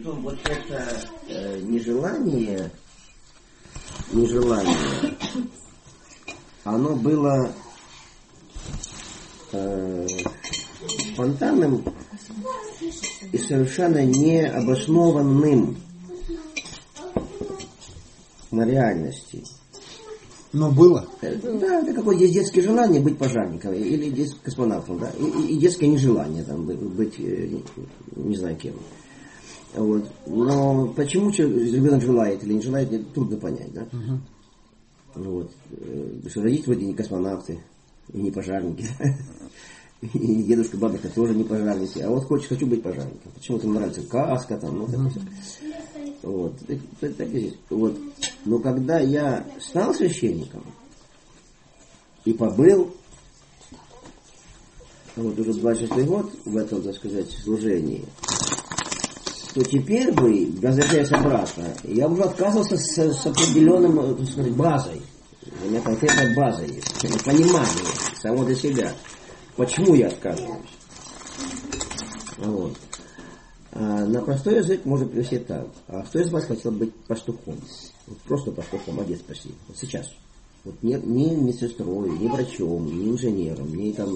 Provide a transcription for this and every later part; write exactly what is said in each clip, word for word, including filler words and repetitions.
что вот это э, нежелание, нежелание, оно было э, спонтанным и совершенно необоснованным на реальности. Но было? Да, это какое-то есть детское желание быть пожарником или детским космонавтом, да, и, и детское нежелание там, быть, не знаю кем. Вот. Но почему ребенок желает или не желает, это трудно понять, да. Uh-huh. Вот. Потому что родители вроде не космонавты и не пожарники. И дедушка, бабушка тоже не пожарники. А вот хочешь, хочу быть пожарником. Почему-то мне нравится каска там, ну так uh-huh. Вот. Так, так и здесь. Вот. Но когда я стал священником и побыл, вот уже двадцать шестой год в этом, так сказать, служении, то теперь бы, возвращаясь обратно, я уже отказывался с, с определенным, так сказать, базой. У меня конкретная база есть, понимание само для себя. Почему я отказываюсь? Вот. А на простой язык можно привести так. А кто из вас хотел быть пастухом? Вот просто пастухом, отец спаси. Вот сейчас. Вот не, не медсестрой, не врачом, не инженером, не там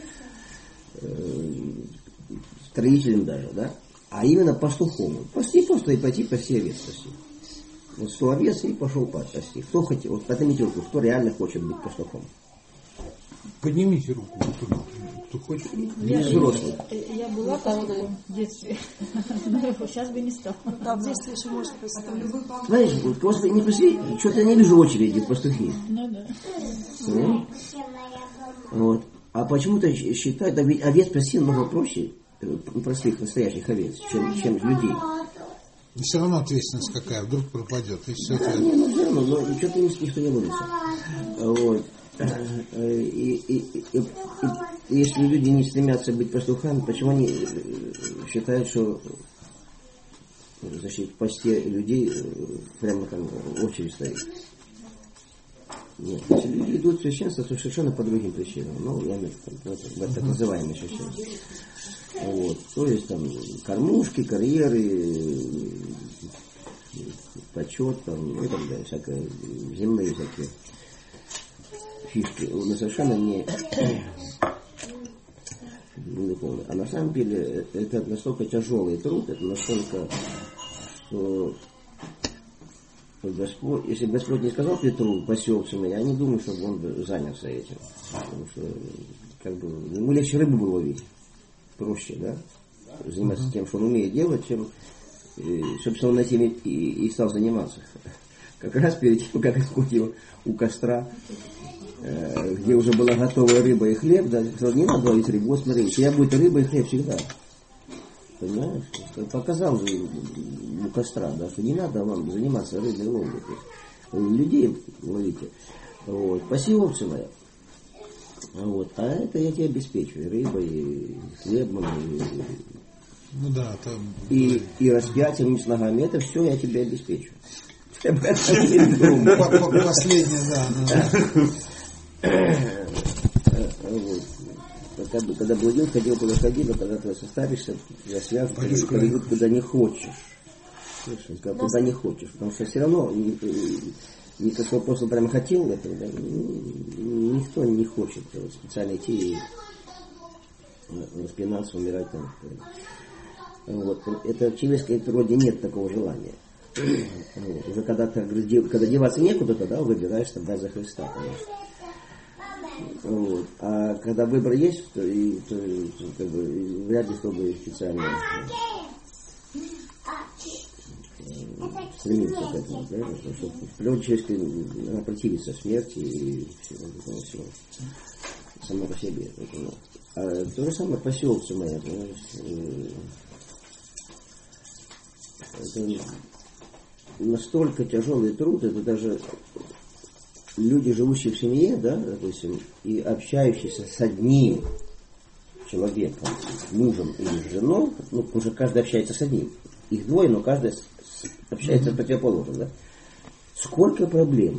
э, строителем даже, да? А именно пастухом. Пасти просто и пойти пасти овец спасти. Вот сто овец и пошел пасти. Кто хотел? Вот поднимите руку, кто реально хочет быть пастухом? Поднимите руку, кто, кто хочет. Я, взрослый. Я была пастухом в детстве. Но сейчас бы не стала. Да, в детстве еще может представить. Знаешь, вот просто не пошли, что-то я не вижу очереди в пастухи. Ну да. Mm. Вот. А почему-то считают, а ведь овец спасти намного проще, простых, настоящих овец, чем, чем людей. И все равно ответственность какая, вдруг пропадет. И все да, это... не, ну все равно, но что-то никто не ловится. Вот. И, и, и, и, и если люди не стремятся быть пастухами, почему они считают, что значит, пасти людей прямо там очередь стоит? Нет, если люди идут в священство, то совершенно по другим причинам. Ну, я имею в виду, так называемое священство. Вот. То есть там кормушки, карьеры, почет там, и так далее, всякое, земные всякие фишки. Но совершенно не, не духовные. А на самом деле это настолько тяжелый труд, это настолько, что Господь, если бы Господь не сказал Петру, пасёкся меня, я не думаю, чтобы он бы занялся этим. Потому что как бы, ему легче рыбу было ловить. Проще, да? Заниматься uh-huh. тем, что он умеет делать, чем, и, собственно, он этим и, и, и стал заниматься. Как раз перед тем, как Господь его у костра, э, где уже была готовая рыба и хлеб, да, сказал, не надо ловить рыбу, вот смотри, у тебя будет рыба и хлеб всегда. Понимаешь? Показал же у костра, да, что не надо вам заниматься рыбой ловлей. Людей ловите. Вот. Паси овцы моя. Вот. А это я тебе обеспечиваю. Рыбой, и хлебом, и, ну да, там... и, и распятием с ногами. Это все я тебе обеспечиваю. Последнее, да. Когда, когда блудил, ходил, куда ходил, а когда ты состаришься, я связан, поведут куда не хочешь. Слышишь, куда не хочешь. Потому что все равно никакой апостол прямо хотел этого, да, никто не хочет специально идти и распинаться, умирать там. Вот. Это в человеческой природе нет такого желания. Вот. Уже когда, когда деваться некуда, тогда выбираешь тогда за Христа, конечно. Вот. А когда выбор есть, то, и, то, то как бы, вряд ли кто бы специально стремился к этому, да? Потому что в природе человеческой она противится смерти и всего, всего само по себе. Поэтому. А то же самое поселки мои, это настолько тяжелый труд, это даже люди, живущие в семье, да, допустим, и общающиеся с одним человеком, мужем или женой, ну, уже каждый общается с одним. Их двое, но каждый общается с противоположным, да. Сколько проблем,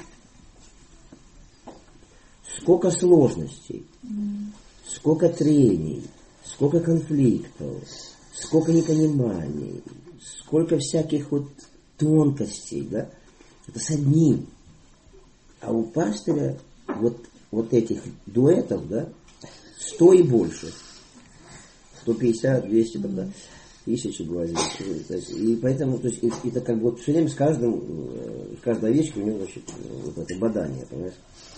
сколько сложностей, сколько трений, сколько конфликтов, сколько непониманий, сколько всяких вот тонкостей, да, это с одним. А у пастыря вот, вот этих дуэтов, да, сто и больше. сто пятьдесят, двести, тогда, тысячи бывает. И поэтому, то есть, это как бы вот все время с каждым, с каждой овечкой у него, значит, вот это бадание, понимаешь?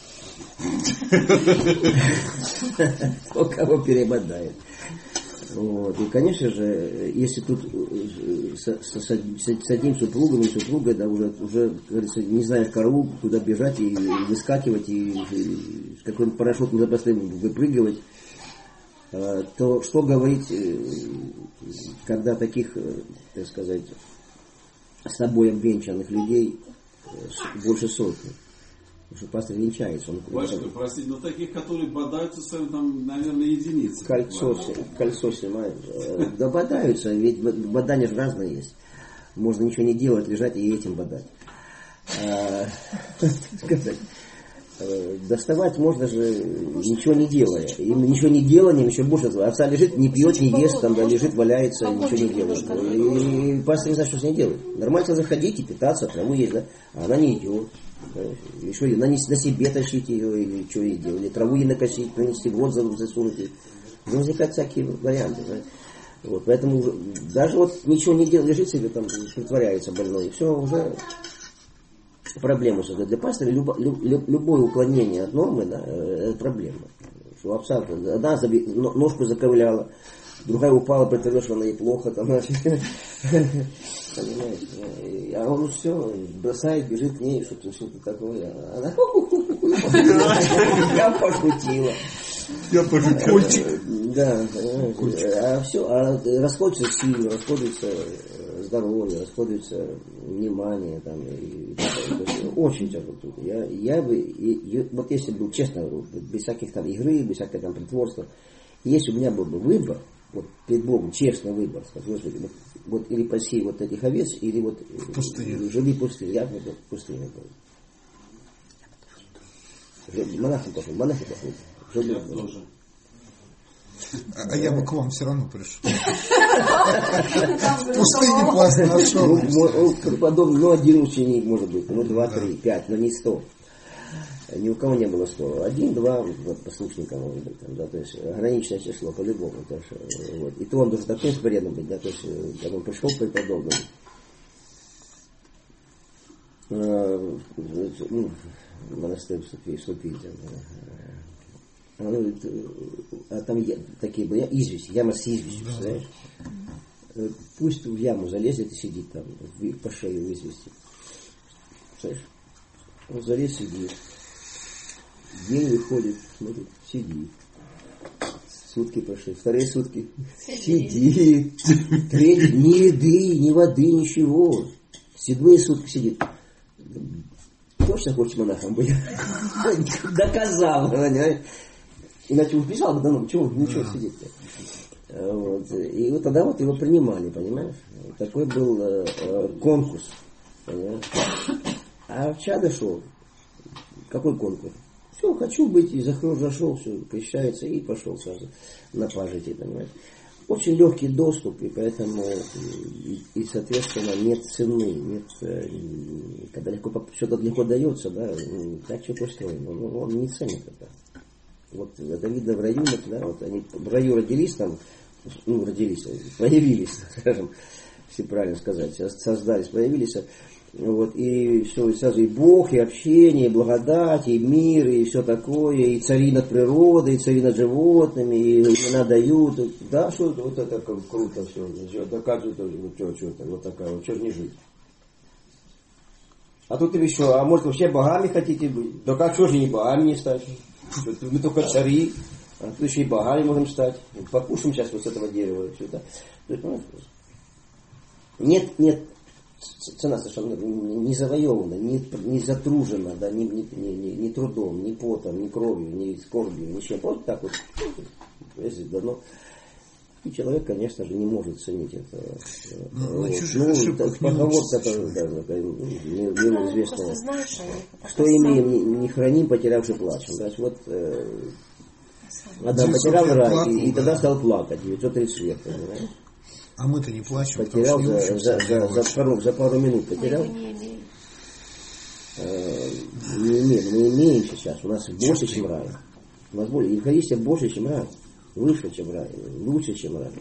Кто кого перебодает. Вот. И, конечно же, если тут с, с, с, с одним супругом и супругой, да, уже, уже, как говорится, не знаешь корову, куда бежать и выскакивать, и, и с какой-нибудь парашютом запасным выпрыгивать, то что говорить, когда таких, так сказать, с тобой обвенчанных людей больше сотни? Потому что пастор венчается. Он, Батюшка, это... простите, но таких, которые бодаются, там, наверное, единицы. Кольцо, кольцо снимают. Да бодаются, ведь бодания же разные есть. Можно ничего не делать, лежать и этим бодать. Доставать можно же ничего не делая. И ничего не деланием еще больше. Овца лежит, не пьет, не ест, там, да, лежит, валяется, ничего не делает. И пастор не знает, что с ней делать. Нормально заходить и питаться, траву есть, да? А она не идет. Еще на, на себе тащить ее, или что ей делать, или траву ей накосить, принести в рот засунуть. Ну, возникают всякие варианты. Да? Вот, поэтому даже вот ничего не делает, лежит себе там, притворяется больной, и все, уже проблему создает. Для пастора любо, люб, любое уклонение от нормы, да, это проблема. Что овца, одна заби, ножку заковыляла, другая упала, притворилась, что она ей плохо, там, значит, понимаете, а он все бросает, бежит к ней, что-то, что-то такое, она я пошутила. Я пошутил. Да, а все, а расходится силы, расходится здоровье, расходится внимание, там, и, очень тяжело тут. Я, я бы, и, вот если бы, честно говорю, без всяких там игры, без всякого там притворства, если у меня был бы выбор, вот перед Богом честный выбор, сказать, Господи, вот, вот или паси вот этих овец, или вот живи пустыне. Я бы в пустыне был. Монахи пошел, монахи пошел. Я тоже. А, а я бы к вам все равно пришел. В пустыне вас нашел. Подобно, ну, один ученик может быть, ну, два, три, пять, но не сто. Ни у кого не было сто. Один, два послушника, может быть, там, да, то есть ограниченное число по-любому. Вот. И то он должен такой спорядным быть, да, то есть, когда он пришел к преподобному, ну, в монастырь вступить, вступить, а, ну, а там я, такие были, известь, яма с известью, знаешь. Пусть в яму залезет и сидит там, по шее в извести. Знаешь? Он залез, сидит. День выходит, смотрит, сидит. Сутки прошли, вторые сутки сидит. Третий, ни еды, ни воды, ничего. Седьмые сутки сидит. Точно хочешь монахом быть? Доказал, понимаешь? Иначе убежал бы давно, чего, ничего сидеть-то. Вот. И вот тогда вот его принимали, понимаешь? Такой был э, конкурс. Понимаешь? А в чадо шел. Какой конкурс? Все, хочу быть, и захожу, зашел, все, крещается и пошел сразу на пажити, понимаешь? Очень легкий доступ, и поэтому, и, и соответственно, нет цены, нет, когда легко, что-то легко дается, да, так что устроено, но он не ценит это. Вот это видно в раю, да, вот они в раю родились там, ну, родились, появились, скажем, если правильно сказать, создались, появились, вот, и все, и сразу и Бог, и общение, и благодать, и мир, и все такое, и цари над природой, и цари над животными, и имена дают, да, что это, вот это как круто все, да как же это, вот что, что это, вот такая, вот что же не жить. А тут или что, а может вообще богами хотите быть? Да как, что же не богами не стать? Мы только цари, а тут еще и богами можем стать. Покушаем сейчас вот с этого дерева. Все это. Нет, нет, цена совершенно не завоевана, не, не затружена, да, ни, ни, ни, ни трудом, ни потом, ни кровью, ни скорбью, ничем. Вот так вот, если дано. И человек, конечно же, не может ценить это. Ну, вот. Ну, поговорка, да, миру известная. Что имеем, не, не храним, потерявши плачем. То есть вот э, Адам потерял рай, и, и тогда стал плакать, девятьсот тридцать лет, понимаешь? А мы-то не плачем, потерял потому что за, не за, учимся. за, за, пару, за пару минут потерял. Мы его не имеем. Э, не имеем, мы имеем сейчас. У нас больше, чем рай. У нас более. Евхаристия больше, чем рай. Выше, чем рай. Лучше, чем рай.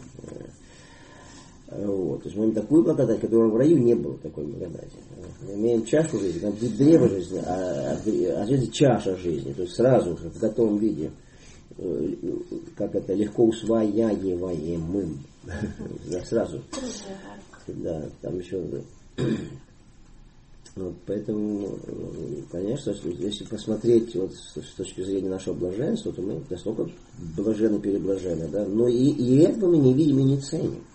Вот. То есть мы имеем такую благодать, которой в раю не было такой благодати. Мы имеем чашу жизни, там древо жизни, а, а жизнь чаша жизни. То есть сразу же в готовом виде, как это, легко усваиваемым. Да, сразу. Да, там еще. Вот, поэтому, конечно, если посмотреть вот с точки зрения нашего блаженства, то мы настолько блажены, переблажены, да, но и, и этого мы не видим и не ценим.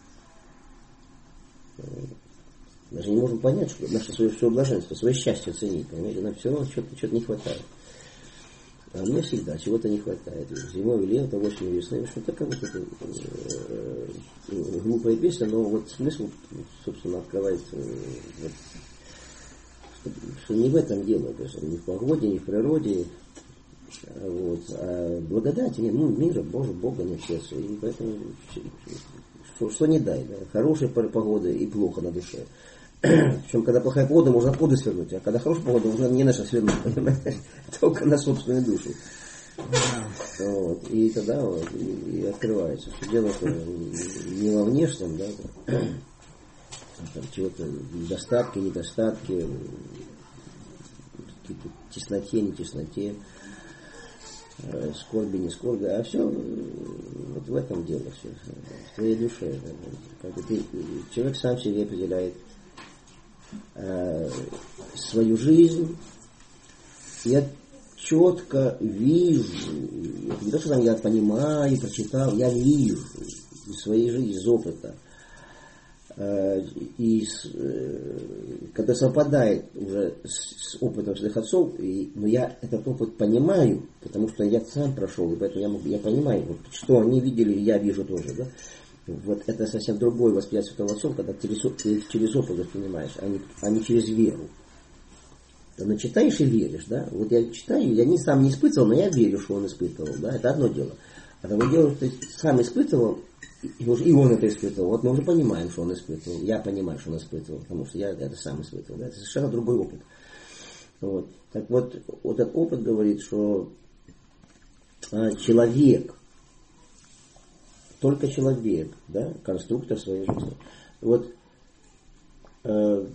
Даже не можем понять, что наше свое, свое блаженство, свое счастье ценить, понимаете, нам все равно что-то, что-то не хватает. А мне всегда чего-то не хватает. Зимой и летом, осенью, весной, в общем, такая вот эта э, глупая песня, но вот смысл, собственно, открывается, вот, что, что не в этом дело, то есть не в погоде, не в природе, вот, а благодати нет, ну, мира, Боже, Бога нет в сердце, и поэтому что, что не дай, да, хорошая погода и плохо на душе. Причем, когда плохая погода, можно откуда свернуть, а когда хорошая погода, можно не на что свернуть, понимаете, только на собственную душу. Вот. И тогда вот, и, и открывается, что дело-то не во внешнем, да, там, чего-то недостатки, недостатки, какие-то тесноте, не тесноте, скорби, не скорби, а все вот в этом дело, все, в твоей душе. Да, ты, человек сам себе определяет э, свою жизнь. Я четко вижу, не то, что там я понимаю, прочитал, я вижу из своей жизни, из опыта. И с, когда совпадает уже с, с опытом своих отцов, и, но я этот опыт понимаю, потому что я сам прошел, и поэтому я, могу, я понимаю, вот, что они видели, я вижу тоже. Да? Вот это совсем другое восприятие святого отцов, когда через, через опыт воспринимаешь, а не, а не через веру. Но читаешь и веришь, да? Вот я читаю, я не, сам не испытывал, но я верю, что он испытывал, да? Это одно дело. А другое дело, что ты сам испытывал, и он это испытывал. Вот мы уже понимаем, что он испытывал. Я понимаю, что он испытывал, потому что я это сам испытывал. Да? Это совершенно другой опыт. Вот. Так вот, вот этот опыт говорит, что а, человек, только человек, да, конструктор своей жизни. Вот э,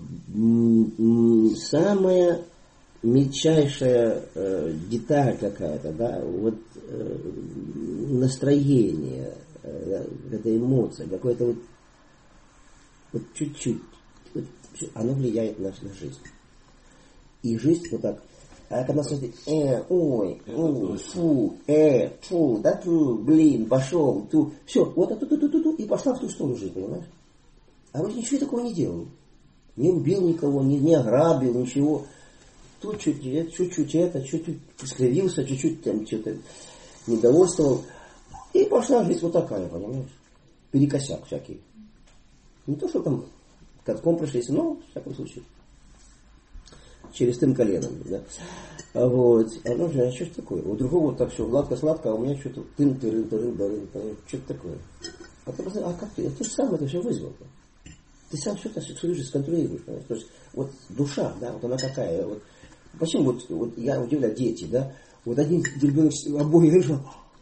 самая мельчайшая э, деталь какая-то, да, вот э, настроение, э, эта эмоция, какое-то вот, вот чуть-чуть, вот, оно влияет на, на жизнь. И жизнь вот так. А когда смотрите, э, ой, у, фу, э, фу, да ту, блин, пошел, ту, все, вот это, ту, ту, ту, ту, и пошла в ту сторону жизнь, понимаешь? А вроде ничего такого не делал. Не убил никого, не, не ограбил, ничего. Тут чуть-чуть, чуть-чуть это, чуть-чуть скривился, чуть-чуть там что-то недовольствовал. И пошла жизнь вот такая, понимаешь? Перекосяк всякий. Не то, что там катком пришлись, но в всяком случае. Через тым коленом, да. А вот, а ну же, а что ж такое? У другого вот так все гладко-сладко, а у меня что-то тын-тырын-тырын-тырын, что-то такое. А ты посмотри, а как ты? Ты же сам это все вызвал. Ты сам все это свою жизнь сконтролируешь, понимаешь? То есть, вот душа, да, вот она какая, вот. Почему вот, вот я удивляю, дети, да, вот один ребенок обои решил,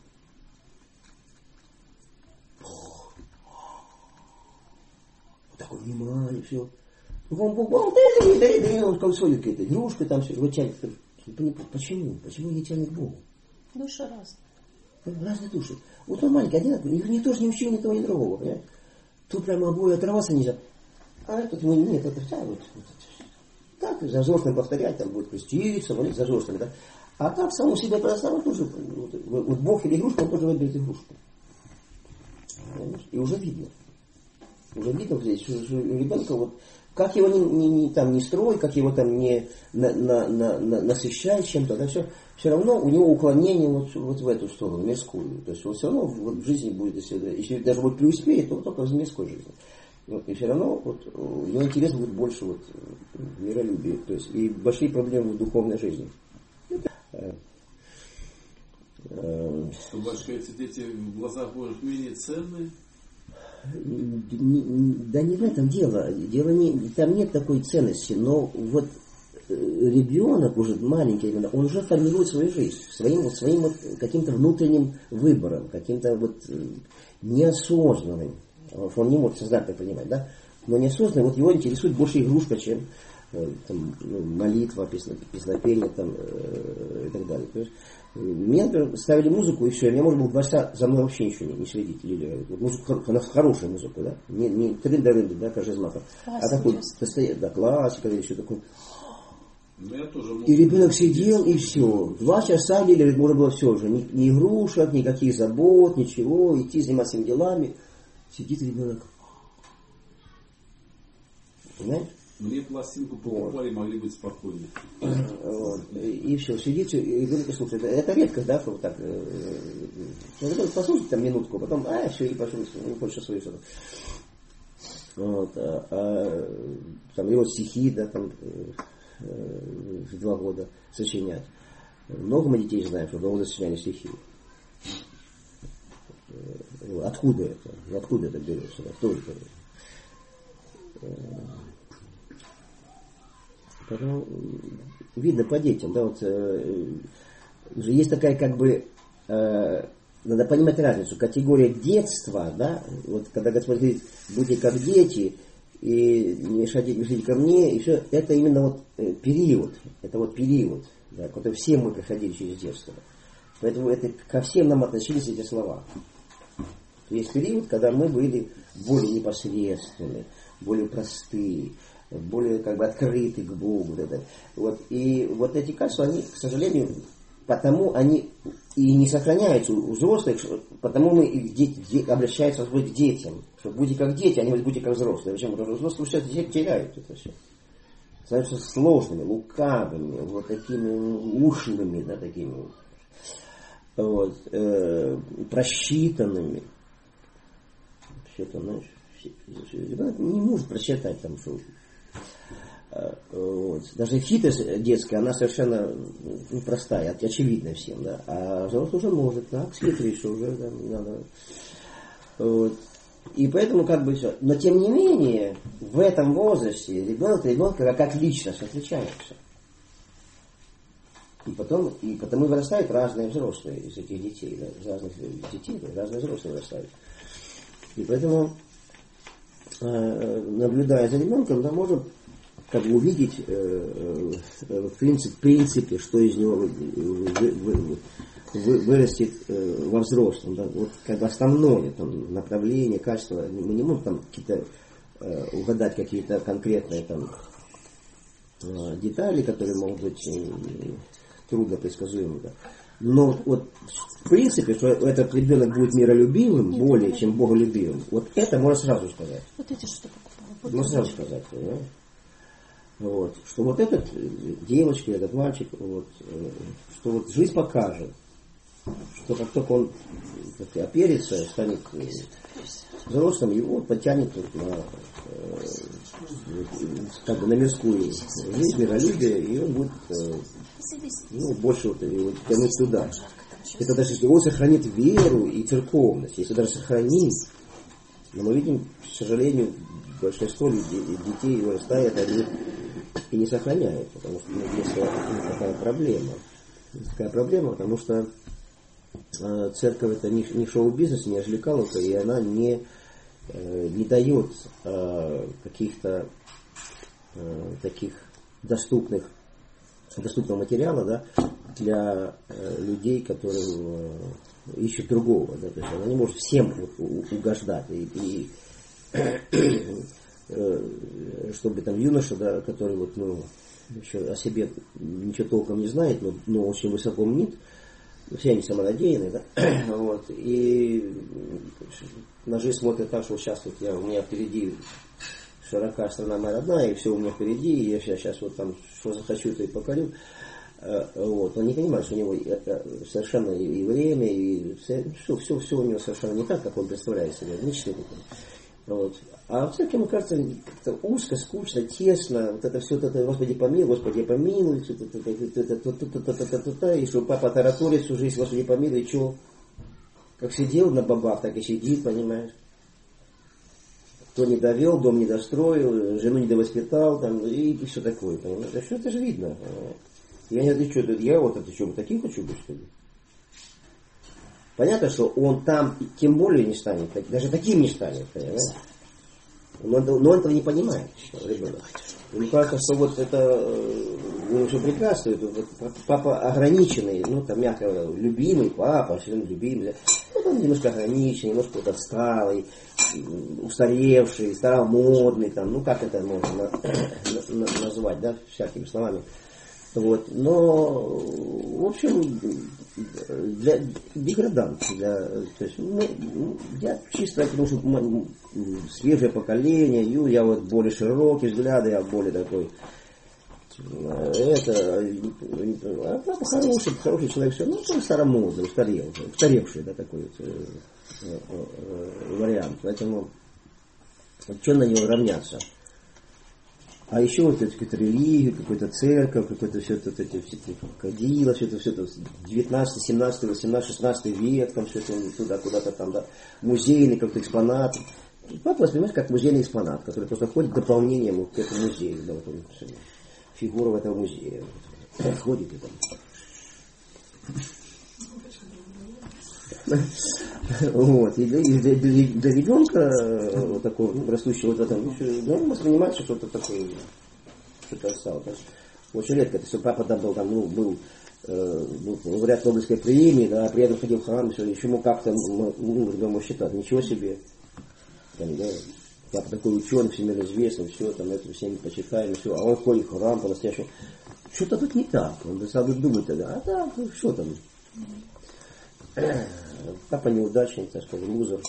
вот такое внимание, все. Он как свою какие-то игрушки там все, вот тянет. Почему? Почему не тянет к Богу? Душа разная. Разные души. Вот он маленький, одинаковый, никто же не учил ни того, ни другого, понимаешь? Тут прямо обои оторваться нельзя. А этот, ну нет, это вся вот, вот так, за взрослым повторять, там будет креститься, молиться за взрослым, да. А так саму себя предоставить тоже, вот, вот Бог или игрушка, он тоже выберет игрушку. Понимаешь? И уже видно. Уже видно здесь, что, что у ребенка вот, как его не, не, не, там, не строй, как его там не на, на, на, на, насыщать чем-то, да, все, все равно у него уклонение вот, вот в эту сторону, мирскую. То есть он все равно вот, в жизни будет, если, если даже вот преуспеет, то только в мирской жизни. Вот, и все равно вот, у него интерес будет больше вот, миролюбия, то есть и большие проблемы в духовной жизни. Что, батюшка, эти дети в глазах Божьих менее ценные? Да не в этом дело. Дело не, там нет такой ценности, но вот ребенок уже маленький, он уже формирует свою жизнь своим, вот, своим вот каким-то внутренним выбором, каким-то вот неосознанным. Он не может сознательно принимать, да? Но неосознанно, вот его интересует больше игрушка, чем там, молитва, песнопение там, э, и так далее. То есть, мне, например, ставили музыку, и все, и мне можно было два часа за мной вообще ничего не, не следить. Или, вот, музыку, хорошую музыку, да? Не, не трында-рында, да, каждый из матов, а такой, да, классика или еще такой. И ребенок сидел, и все. Два часа или можно было все уже. Ни, ни игрушек, никаких забот, ничего, идти заниматься своими делами. Сидит ребенок. Понимаешь? Мне пластинку покупали, вот. Могли быть спокойны. Вот. И, и все, сидите, и ребенок слушает. Это редко, да, что вот так. Ребенок послушает там минутку, потом, а, все, и пошел, не хочешь слышать. Вот. А, а, там его стихи, да, там, в два года сочинять. Много мы детей знаем, что в два года сочиняли стихи. Откуда это? Откуда это берется? Кто это? Потом, видно по детям, да, вот уже есть такая как бы, надо понимать разницу, категория детства, да, вот когда Господь говорит, будьте как дети, и не мешайте, мешайте ко мне, и все, это именно вот период, это вот период, да, который все мы проходили через детство. Поэтому это, ко всем нам относились эти слова. Есть период, когда мы были более непосредственны, более простые, более как бы открыты к Богу. Да, вот. И вот эти качества, они, к сожалению, потому они и не сохраняются у взрослых, потому мы их дети, обращаются к детям. Что будьте как дети, а не будьте как взрослые. Почему? Потому что взрослые сейчас дети теряют это все. Становятся сложными, лукавыми, вот такими ушлыми, да, такими вот, э, просчитанными. Вообще-то, знаешь, ребенок не может просчитать там, что вот. Даже хитрость детская, она совершенно ну, простая, очевидная всем, да. А взрослый уже может, так, схитрить, что уже да, надо. Вот. И поэтому как бы все. Но тем не менее, в этом возрасте ребенок ребенок как личность отличается. И потом, и потому вырастают разные взрослые из этих детей, да, из разных детей, да, разные взрослые вырастают. И поэтому, э, наблюдая за ребенком, да, можно как бы увидеть э, э, в, принцип, в принципе, что из него вы, вы, вы, вы, вырастет э, во взрослом. Да? Вот как бы основное там, направление, качество. Мы не можем там какие-то э, угадать какие-то конкретные там, э, детали, которые могут быть э, трудно предсказуемы. Да? Но вот в принципе, что этот ребенок будет миролюбивым более, чем боголюбивым, вот это можно сразу сказать. Вот эти что покупала? Вот можно сразу сказать, да? Вот, что вот этот девочка, этот мальчик, вот, что вот жизнь покажет, что как только он как, оперится, станет взрослым, его потянет на, как бы на мирскую жизнь, миролюбие, и он будет ну, больше вот, его тянуть туда. Это даже если он сохранит веру и церковность, если даже сохранит, но мы видим, к сожалению, большинство детей вырастает, они и не сохраняют, потому что ну, есть такая проблема. Есть такая проблема, потому что э, церковь это не, не шоу-бизнес, не развлекаловка, и она не, э, не дает э, каких-то э, таких доступных, доступного материала, да, для э, людей, которые э, ищут другого. Да, то есть она не может всем угождать. И, и чтобы там юноша, да, который вот, ну, еще о себе ничего толком не знает, но, но очень высоко мнит, все они самонадеянные, да, вот, и на жизнь смотрят так, что сейчас вот я, у меня впереди широка страна моя родная, и все у меня впереди, и я сейчас, сейчас вот там что захочу, то и покорю. Вот. Он не понимает, что у него совершенно и время, и все, все, все у него совершенно не так, как он представляет себе, личный такой. Вот. А в церкви, мне кажется, как-то узко, скучно, тесно, вот это все, вот это, Господи помилуй, Господи помилуй, и что папа тараторит всю жизнь, Господи помилуй, и что? Как сидел на бабах, так и сидит, понимаешь? то не довел, дом не достроил, жену не довоспитал, там, и, и все такое, понимаешь? А что это же видно? Я не отвечу, я вот это что, таким хочу быть, что ли? Понятно, что он там тем более не станет, даже таким не станет, понимаешь? Но, но он этого не понимает, ребенок. Мне кажется, что вот это ну, все прекрасно, это, вот, папа ограниченный, ну там мягко говоря, любимый папа, все любимый, вот он немножко ограниченный, немножко вот отсталый, устаревший, старомодный, там, ну как это можно на, на, назвать, да, всякими словами. Вот, но, в общем, для деградант, для, то есть, ну, я чисто, потому что свежее поколение, я вот более широкие взгляды, я более такой, это, а папа хороший, хороший человек, все, ну, он старомодный, устарел, устаревший, да, такой вот, вариант, поэтому, что на него равняться? А еще вот это какую-то религию, какую-то церковь, какой-то все это, эти, все эти кадила, все это, все это девятнадцатый, семнадцатый, восемнадцатый, шестнадцатый век, там все это туда, куда-то там, да, музейный какой-то экспонат. Папа воспринимает как музейный экспонат, который просто ходит дополнением к этому музею, да, вот он, фигура в этом музее. Ходит и там. Вот. И для, для, для ребенка вот такого, ну, растущего вот этом, ну, воспринимается что-то такое, что-то осталось. Очень редко. Если папа там был, там, ну, был э, ну, лауреат Нобелевской премии, да, при этом ходил в храм, все, еще ему как-то, ну, ребенок считать, ничего себе. Там, да, папа такой ученый, всемирно известный, все, там, это всеми почитаем, все, а он ходит в храм по-настоящему. Что-то тут не так. Он сам думает тогда, а так, ну, что там? Папа неудачник, так сказать, лузер.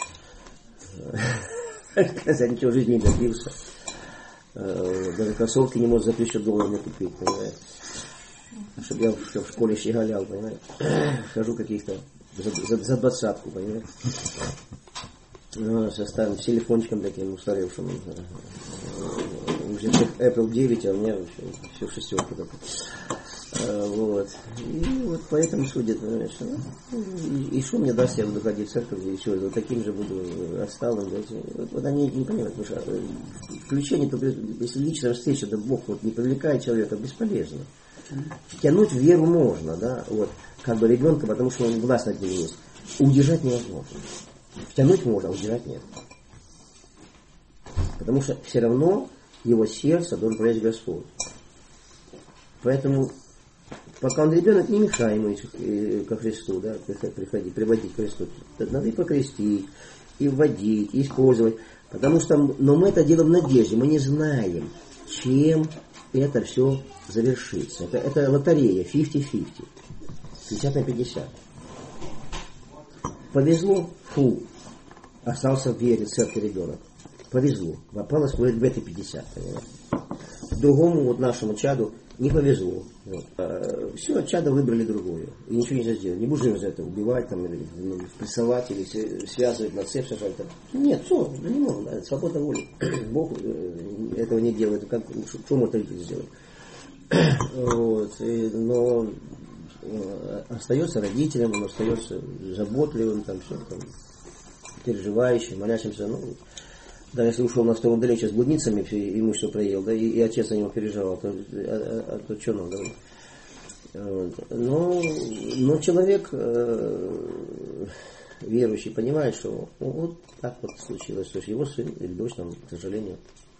Хотя ничего в жизни не добился. Даже кроссовки не может за тысячу долларов не купить, понимаете. Чтобы я в школе щеголял, понимаете. Хожу каких-то за, за, за двадцатку, понимаете. Ну, со старым с телефончиком таким устаревшим. Уже Apple девять, а у меня все в шестерку только. Вот. И вот поэтому судят, понимаешь, и, и что мне даст, я буду ходить в церковь, и что, вот таким же буду отсталым. Вот, вот они не понимают, потому что включение, если личная встреча, да Бог вот не привлекает человека, бесполезно. Тянуть в веру можно, да, вот, как бы ребенка, потому что он власть над ним есть. Удержать невозможно. Втянуть можно, а удержать нет. Потому что все равно его сердце должен управлять Господь. Поэтому пока он ребенок, не мешай ему ко Христу, да, приходить, приводить к Христу. Надо и покрестить, и вводить, и использовать. Потому что, но мы это делаем в надежде, мы не знаем, чем это все завершится. Это, это лотерея пятьдесят на пятьдесят. пятьдесят на пятьдесят. Повезло, фу, остался в вере, в церкви ребенок. Повезло, попалось в эти пятьдесят. Понимаете? Другому, вот нашему чаду, не повезло. Вот. А, все, чадо выбрали другое. И ничего нельзя сделать. Не будешь за это убивать, там, или ну, прессовать, или связывать на цепь, сажать. Нет, все, не можно. Да, свобода воли. Бог этого не делает. Как, что может родитель сделать? Вот. И, но остается родителем, он остается заботливым, там, все, там, переживающим, молящимся. Ну, да, если ушел на втором далече с блудницами, имущество проел, да, и, и отец за него переживал, то, а, а, то что надо? Вот. Но, но человек э, верующий понимает, что ну, вот так вот случилось, что его сын или дочь, там, к сожалению,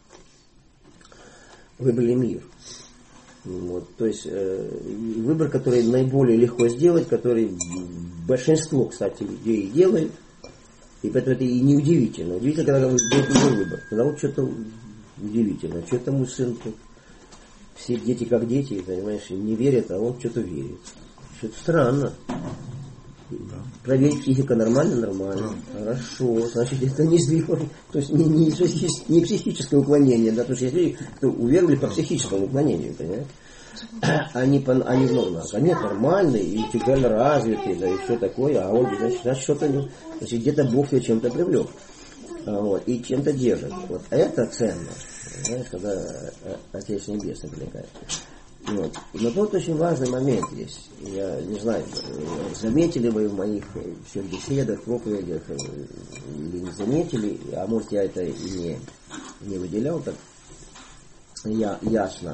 выбрали мир. Вот. То есть э, выбор, который наиболее легко сделать, который большинство, кстати, людей делает. И поэтому это и не удивительно. Удивительно, когда вы делаете другой выбор. Когда вот что-то удивительно. Что-то мой сын, все дети как дети, понимаешь, не верят, а он что-то верит. Что-то странно. Да. Проверить психика нормально? Нормально. Да. Хорошо. Значит, это не здоровье. То есть не, не, не психическое уклонение. Да? Потому что есть люди, кто уверовали по психическому уклонению, понимаешь? Они, они в нормах. Они нормальные, и интеллектуально развитые, да, и все такое, а он, значит, значит что-то, значит, где-то Бог ее чем-то привлек. Вот, и чем-то держит. Вот. А это ценно. Знаешь, когда Отец Небесный привлекает. Вот. Но тут очень важный момент есть. Я не знаю, заметили вы в моих всех беседах, проповедях, или не заметили, а может я это и не, не выделял так я, ясно.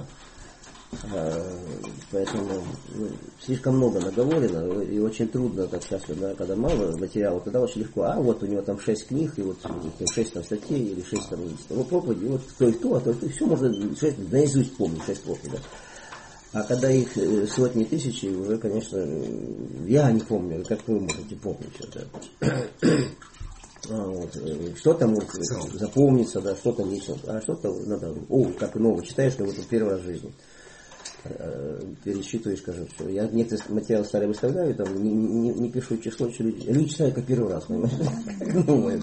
Поэтому ну, слишком много наговорено, и очень трудно, так часто, да, когда мало материала, тогда очень легко. А вот у него там шесть книг, и вот шесть там статей, или шесть там вот проповедей, вот то и то, а то и то, все можно шесть, наизусть помнить, шесть проповедей. Да. А когда их сотни тысяч, уже, конечно, я не помню, как вы можете помнить это. Вот. Что-то может запомниться, да, что-то не а что-то надо, о, как новое читаешь, как будто первый раз в жизни. Пересчитываешь, скажем, что я некоторые материалы старые выставляю, там не, не, не пишу число, что люди, люди читают как первый раз, понимаешь?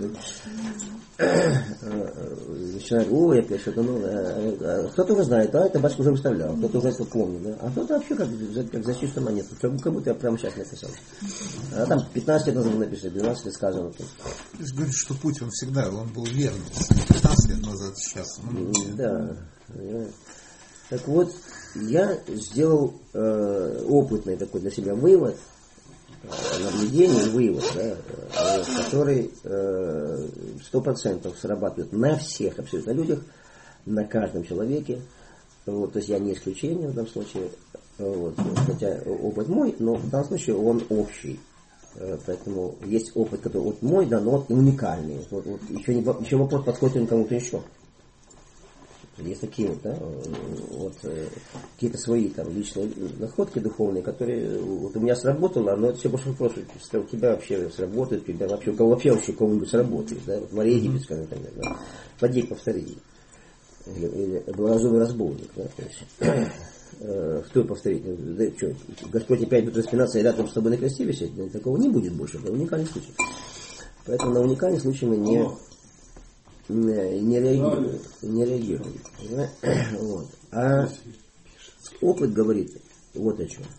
Начинают, ой, опять что-то новое. Кто-то уже знает, а это батюшка уже выставлял, кто-то уже это помнит, да? А кто-то вообще как, как за чистую монету, как будто я прямо сейчас написал. А там пятнадцать лет назад написали, двенадцать лет сказано. То есть говорит, что путь он всегда, он был верным. пятнадцать лет назад, сейчас. Ну, да. Так вот, я сделал э, опытный такой для себя вывод, наблюдение и вывод, да, э, который сто процентов срабатывает на всех абсолютно людях, на каждом человеке. Вот, то есть я не исключение в данном случае, вот, хотя опыт мой, но в данном случае он общий. Э, поэтому есть опыт, который вот мой, да, но вот уникальный. Вот, вот, еще, не, еще вопрос, подходит он кому-то еще. Есть такие вот, да, вот, какие-то свои там личные находки духовные, которые вот у меня сработало, но это все больше вопрос, у тебя вообще сработает, у тебя вообще, у кого вообще, вообще у кого-нибудь сработает, да, вот Мария Египетская, например, да, поди повтори, или, или благоразумный разбойник, да, то есть, э, кто повторить, да, что, Господь опять будет распинаться и рядом с тобой на кресте висеть, да, такого не будет больше, это уникальный случай, поэтому на уникальный случай мы не Не, не реагирует, не реагирует. Вот. А опыт говорит вот о чем.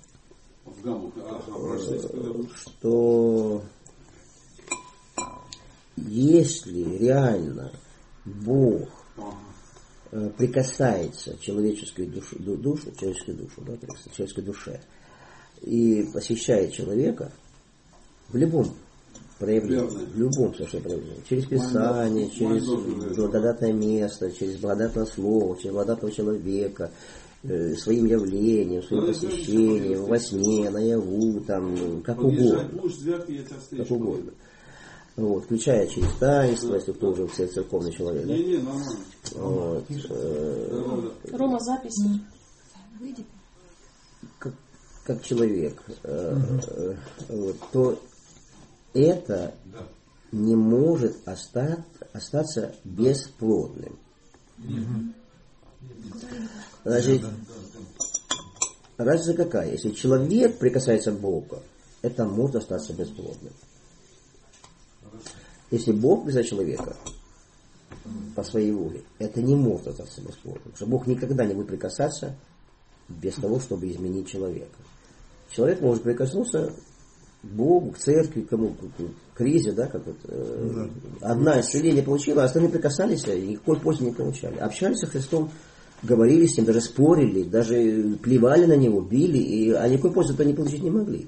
Что если реально Бог прикасается к человеческой душе, душу, человеческой душу, да, человеческой душе, и посещает человека в любом проявление, в любом совершенно проявлении, через Писание, через благодатное место, через благодатное слово, через благодатного человека, э, своим явлением, своим посещением, во сне, наяву, там, как угодно. Как угодно. Вот, включая через таинство, если кто уже церковный человек. Да? Не, не, нормально. Вот, э, Рома, запись. как, как человек, э, э, вот, то это не может остаться, остаться бесплодным. Значит, разница какая? Если человек прикасается к Богу, это может остаться бесплодным. Если Бог прикасается человека по своей воле, это не может остаться бесплодным. Потому что Бог никогда не будет прикасаться без того, чтобы изменить человека. Человек может прикоснуться к Богу, к церкви, к кому, к Ризе, да, как вот, э, одна исцеление получила, а остальные прикасались и никакой пользы не получали. Общались со Христом, говорили с ним, даже спорили, даже плевали на него, били, и, а никакой пользы-то они получить не могли.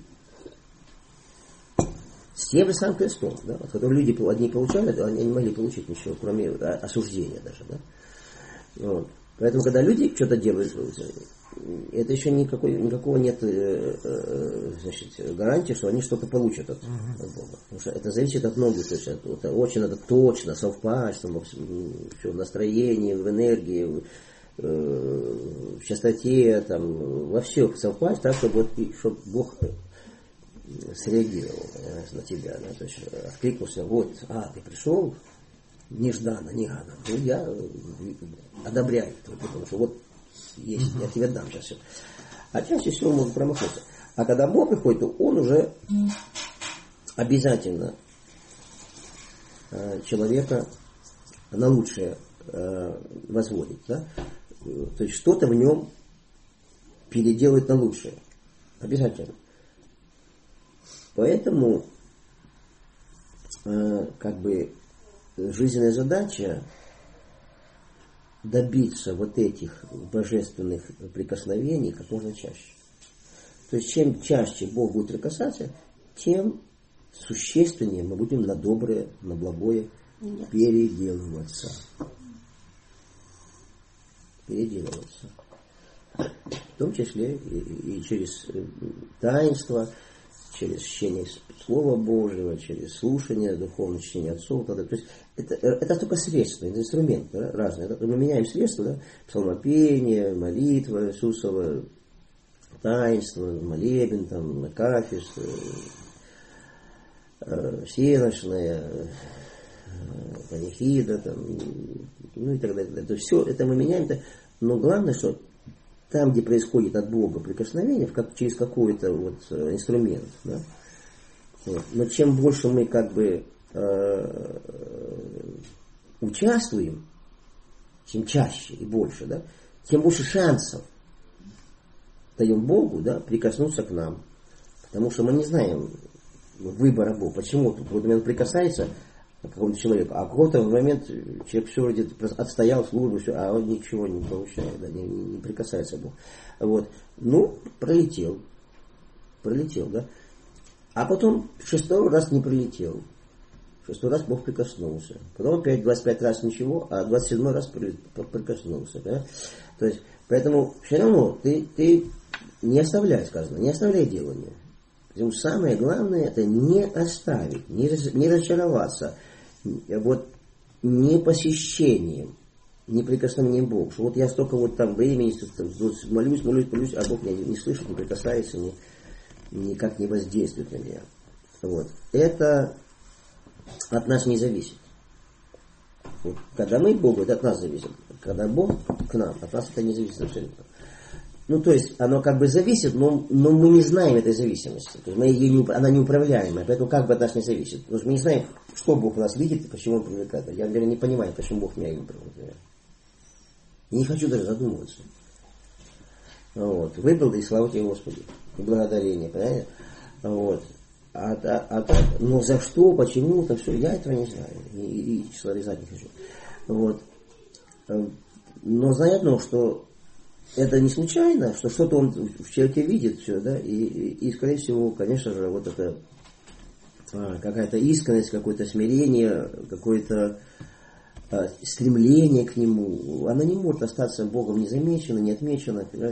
С тем же самым Христом, да, от которого люди одни получали, они не могли получить ничего, кроме осуждения даже. Да. Вот. Поэтому, когда люди что-то делают, это еще никакой, никакого нет значит, гарантии, что они что-то получат от, uh-huh. от Бога. Потому что это зависит от многих. То есть это очень надо точно совпасть там, в настроении, в энергии, в частоте, там, во всем совпасть, так, чтобы, чтобы Бог среагировал на тебя. Да? То есть откликнулся, вот, а, ты пришел нежданно, негаданно. Ну, я одобряю, потому что вот есть, я тебе дам сейчас все. А чаще всего можно промахнуться. А когда Бог приходит, то Он уже обязательно э, человека на лучшее э, возводит. Да? То есть что-то в нем переделает на лучшее. Обязательно. Поэтому э, как бы жизненная задача добиться вот этих божественных прикосновений как можно чаще. То есть чем чаще Бог будет прикасаться, тем существеннее мы будем на доброе, на благое переделываться. Переделываться. В том числе и, и через таинство, через чтение Слова Божьего, через слушание, духовное чтение отцов. То есть это, это только средства, это инструмент, да, разные. Мы меняем средства, да, псалмопение, молитва Иисусова, таинство, молебен, там, акафист, э, всеночная, панихида, там, ну и так далее. То есть все это мы меняем, это, но главное, что там, где происходит от Бога прикосновение, как, через какой-то вот инструмент, да, вот. Но чем больше мы как бы э, участвуем, чем чаще и больше, да, тем больше шансов даем Богу, да, прикоснуться к нам. Потому что мы не знаем выбора Бога. Почему в какой-то момент прикасается к какому-то человеку, а в какой-то момент человек все вроде отстоял службу, все, а он ничего не получает, да, не, не прикасается к Богу. Вот. Ну, пролетел. Пролетел, да. А потом шестой раз не прилетел. Шестой раз Бог прикоснулся. Потом опять двадцать пять раз ничего, а двадцать седьмой раз прикоснулся. Да? То есть, поэтому все равно ты, ты не оставляй, сказано, не оставляй делания. Поэтому самое главное это не оставить, не, не разочароваться. Вот не посещением, не прикосновением Бога. Что вот я столько вот там времени молюсь, молюсь, молюсь, а Бог меня не, не слышит, не прикасается, не, никак не воздействует на меня. Вот. Это от нас не зависит. Вот. Когда мы к Богу, это от нас зависит. Когда Бог к нам, от нас это не зависит абсолютно. Ну, то есть, оно как бы зависит, но, но мы не знаем этой зависимости. То есть, мы ее не, она неуправляемая, поэтому как бы от нас не зависит. Потому что мы не знаем, что Бог у нас видит и почему Он привлекает. Я, например, не понимаю, почему Бог меня выбрал. Например. Не хочу даже задумываться. Вот. Выбрал, и слава тебе, Господи. И благодарение, понимаете? Вот. А, а, а так, но за что, почему, там все, я этого не знаю. И, и, и числорезать не хочу. Вот. Но знаю одно, что это не случайно, что что-то он в человеке видит, все, да, и, и, и скорее всего, конечно же, вот это а, какая-то искренность, какое-то смирение, какое-то а, стремление к нему, она не может остаться Богом незамечена, не отмечена, понимаешь?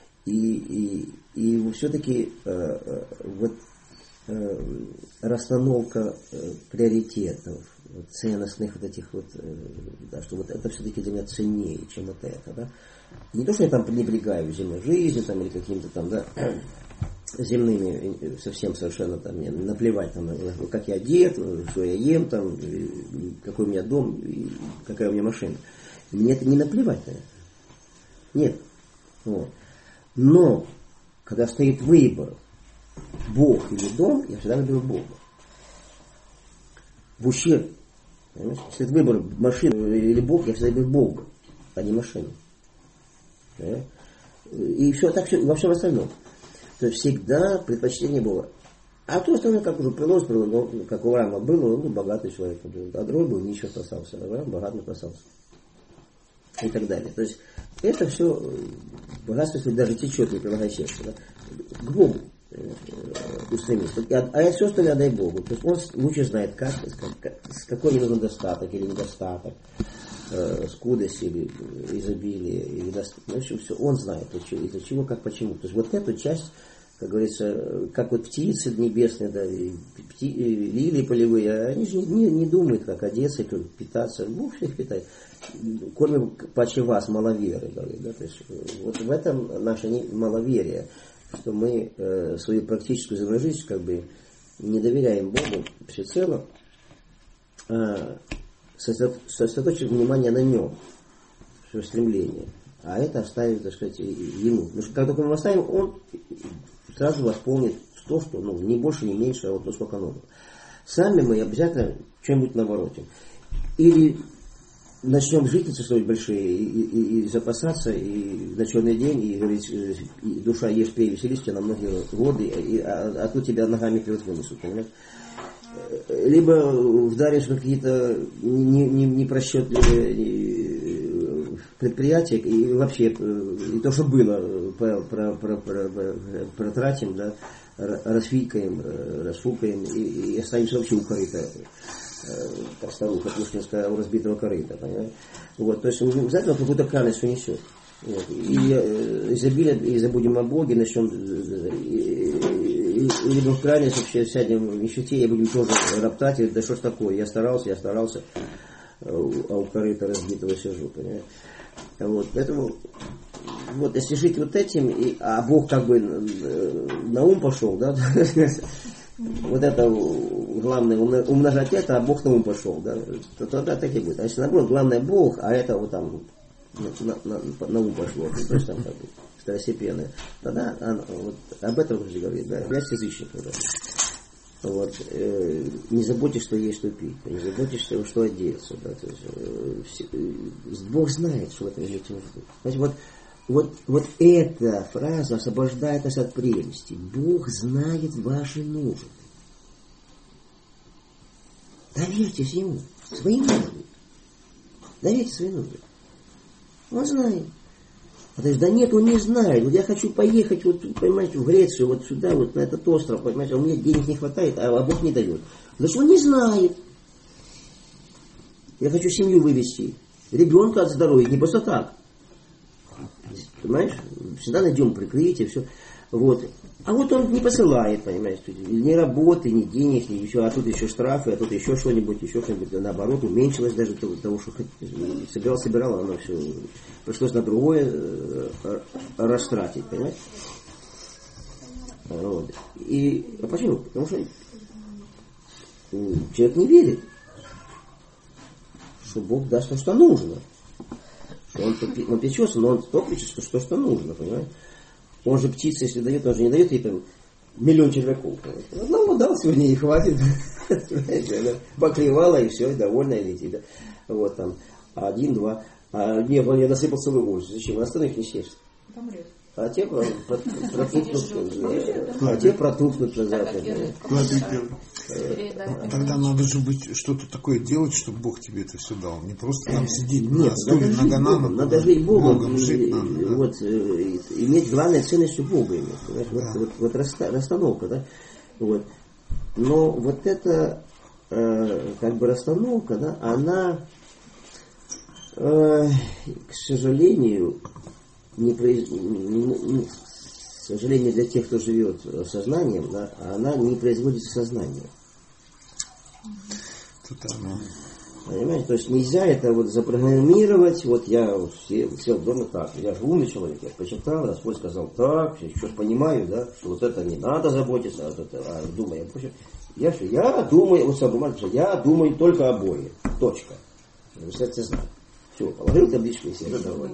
И, и, и все-таки а, вот а, расстановка а, приоритетов, вот, ценностных вот этих вот, а, да, что вот это все-таки для меня ценнее, чем вот это, да. Не то, что я там пренебрегаю земной жизнью там, или каким-то там, да, земными совсем совершенно там, мне наплевать, там, как я одет, что я ем, там, какой у меня дом, какая у меня машина. Мне это не наплевать на это. Нет. Вот. Но, когда стоит выбор, Бог или дом, я всегда выберу Бога. В ущерб. Понимаешь? Если это выбор машины или Бог, я всегда выберу Бога, а не машину. И все так все, во всем остальном. То есть всегда предпочтение было. А то остальное, как уже прилось, ну, как у Авраама было, он был богатый человек. А другой был ничего спасался. А Авраам богатый спасался. И так далее. То есть это все богатство, если даже течет, не прилагая сердце, да, к Богу устремиться. А я все остальное отдай Богу. То есть он лучше знает, как, как, с какой нужен достаток или недостаток. Скудость или изобилие, или достаточно. В общем, все, он знает, из-за чего, как, почему. То есть вот эту часть, как говорится, как вот птицы небесные, да, и пти, и лилии полевые, они же не, не, не думают, как одеться, как питаться. Бог всех питает. Кормим паче вас, маловеры, говорит, да, то есть вот в этом наше маловерие, что мы э, свою практическую земную жизнь как бы не доверяем Богу всецело, а сосредоточить внимание на нем, свое стремление, а это оставить, так сказать, ему. Потому что как только мы оставим, он сразу восполнит то, что, ну, не больше, не меньше, а вот то, сколько нужно. Сами мы обязательно что-нибудь наворотим. Или начнем житницы строить большие и, и, и запасаться, и на черный день, и говорить, и душа ешь, пей, веселись тебя на многие годы, и, а, а тут тебя ногами вперед вынесут, понимаешь? Либо вдаришь в какие-то непросчетливые предприятие и вообще и то, что было, про, про, про, про, про, протратим, да, расфикаем, расфукаем и, и останемся вообще у корыта, как старуха пушкинская, у разбитого корыта, понимаете? Вот, то есть из этого какую-то крайность унесет. Вот. И э, изобилие, и забудем о Боге, начнем, или в крайность вообще сядем в нищете, и будем тоже роптать, и да что ж такое, я старался, я старался, а у корыта разбитого сижу, понимаете? Вот, поэтому, вот, если жить вот этим, и, а Бог как бы на ум пошел, да, вот это главное, умножать это, а Бог на ум пошел, да, то тогда так и будет. А если наоборот, главное Бог, а это вот там на, на, на ум пошло, то есть там как бы второстепенное, тогда он, вот, об этом уже говорит, да, связь с язычником, да. Вот, э, не заботьтесь, что есть, что пить, не заботьтесь, что, что одеться, да, то есть, э, все, э, Бог знает, что в этом имеете в виду. Значит, вот, вот, вот эта фраза освобождает нас от прелести. Бог знает ваши нужды. Доверьтесь Ему, своим нуждам. Доверьте своим нуждам. Он знает. А то есть, да нет, он не знает. Вот я хочу поехать, вот, понимаете, в Грецию, вот сюда, вот на этот остров, понимаете, а у меня денег не хватает, а, а Бог не дает. Значит, он не знает. Я хочу семью вывести, ребенка от здоровья, не просто так. Понимаешь? Всегда найдем прикрытие, все. Вот. А вот он не посылает, понимаешь, ни работы, ни денег, ни еще, а тут еще штрафы, а тут еще что-нибудь, еще что-нибудь, наоборот, уменьшилось даже того, того что собирал, собирал, оно все пришлось на другое э, растратить, понимаешь? Вот. И а почему? Потому что человек не верит, что Бог даст то, что нужно. Что он, он печется, но он только печется, что, что нужно, понимаешь? Он же птица, если дает, он же не дает ей там миллион червяков. Одного дал, сегодня и хватит. Поклевала, и все, и довольна, и летит. Вот там, один, два. А нет, он не насыпал целую улицу. Зачем? Он остальных не съешь. Помрет. А те протухнут, а те протухнут назад. Тогда надо же быть что-то такое делать, чтобы Бог тебе это все дал. Не просто там сидеть на стуле нога на ногу. Надо жить Богом. Богом жить надо, да. Вот, иметь главной ценностью Бога иметь. Да. Вот, вот, вот расстановка, да. Вот. Но вот эта э, как бы расстановка, да, она, э, к сожалению, не произ... не, не, к сожалению, для тех, кто живет сознанием, да, она не производится сознанием. Тотально. Понимаете? То есть нельзя это вот запрограммировать, вот я все, все в доме так, я же умный человек, я почитал, Господь сказал так, еще понимаю, да, что вот это не надо заботиться, а, это, а думаю, я, я, я думаю, вот сам что я думаю только о Боге, точка. Вы сердце знаю. Все, положил табличку и сел, довольно.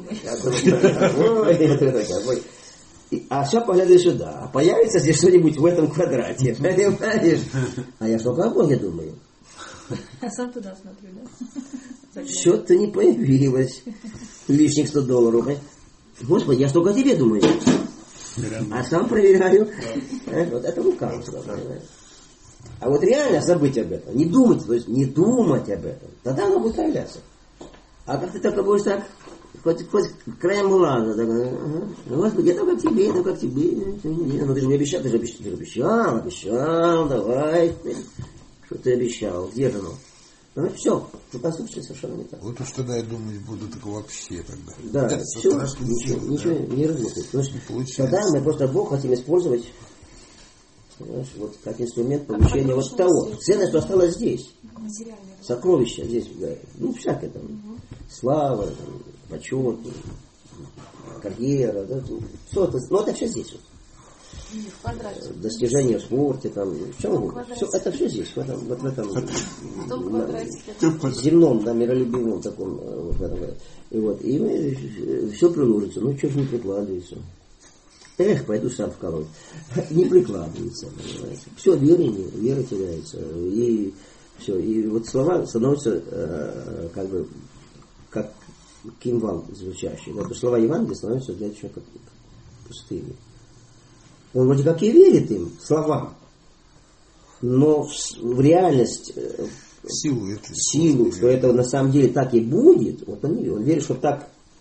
А все поглядывай сюда, а появится здесь что-нибудь в этом квадрате, понимаешь? А я только о Боге думаю. А сам туда смотрю, да? Что-то не появилось. Лишних сто долларов. Господи, я столько о тебе думаю. А сам проверяю. Вот это лукавство. А вот реально забыть об этом. Не думать, то есть не думать об этом. Тогда оно будет появляться. А как ты только будешь так, хоть, хоть краем глаза, так, ага. Господи, я только к тебе, только к тебе. Ну ты же мне обещал, ты же обещал, ты же обещал, обещал, давай. Что ты обещал, где же оно? Ну все, что послушай совершенно не так. Вот уж тогда я думать буду так вообще тогда. Да, это все, ничего, делать, ничего да? не работает. Потому что тогда мы просто Бог хотим использовать, понимаешь, вот как инструмент получения вот того. Ценность, что осталась здесь. Сокровища здесь, да. Ну, всякое там. Слава, там, почет, карьера, да. Все это, ну, это все здесь. Вот. Достижения в спорте, там, в чем угодно. Все, это все здесь, в этом, вот в этом на, земном, да, миролюбивом таком, вот в этом. И вот, и мы, все приложится, ну что ж не прикладывается. Эх, пойду сам в колонь. Не прикладывается, понимаете. Все, вера, вера теряется. И все, и вот слова становятся э, как бы как кимвал звучащий. Вот слова Евангелия становятся для человека пустыми. Он вроде как и верит им, словам, но в, в реальность, силу, это силу, что это на самом деле так и будет, вот он не верит. Он верит, что так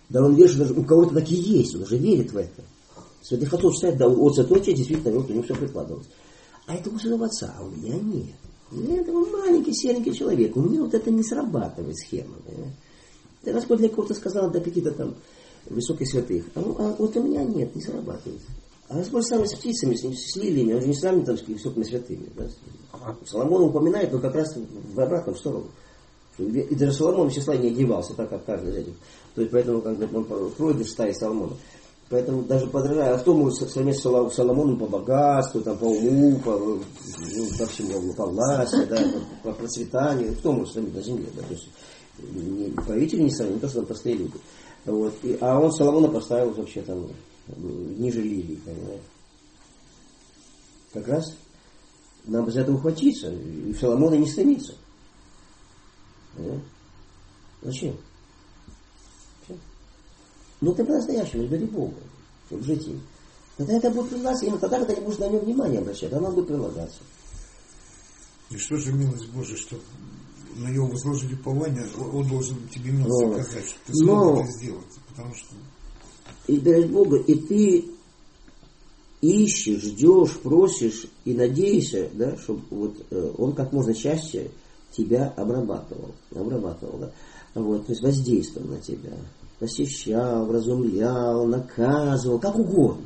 Да он верит, что даже у кого-то такие есть, он уже верит в это. Святых отцов считает, да, у отца Тотча действительно вот, у него все прикладывалось. А это у своего отца, а у меня нет. Это маленький серенький человек, у меня вот это не срабатывает схема. Да? Господь для кого-то сказал, до каких-то там высоких святых, а, а вот у меня нет, не срабатывает. А Господь сам с птицами, с, с лилиями, он же не сравнит там с высокими святыми. Да? Соломон упоминает, но как раз в обратном сторону. И даже Соломон в числа не одевался, так как каждый из этих. То есть поэтому, как говорит, он Фройд из стаи Соломона. Поэтому даже подражая, а кто может сравнить с Соломоном по богатству, там, по уму, по, ну, по всему, по власти, да, по, по процветанию, кто может сравнить на земле, да, то есть не, правители не сравнить, не то, что там простые люди. Вот. И, а он Соломона поставил вообще там ниже лилии, понимаете. Как раз нам бы за это ухватиться, и Соломона не стремиться. Понимаете? Зачем? Ну ты по-настоящему избери Бога, чтобы жить им. Тогда это будет прилагаться, именно тогда, когда не будешь на него внимание обращать, она будет прилагаться. И что же милость Божия, что на него возложили упование, он должен тебе милость но, оказать, чтобы ты смог но, это сделать. Потому что... Избираешь Бога, и ты ищешь, ждешь, просишь и надеешься, да, чтобы вот, э, он как можно чаще тебя обрабатывал. Обрабатывал, да. Вот, то есть воздействовал на тебя. Посещал, вразумлял, наказывал, как угодно.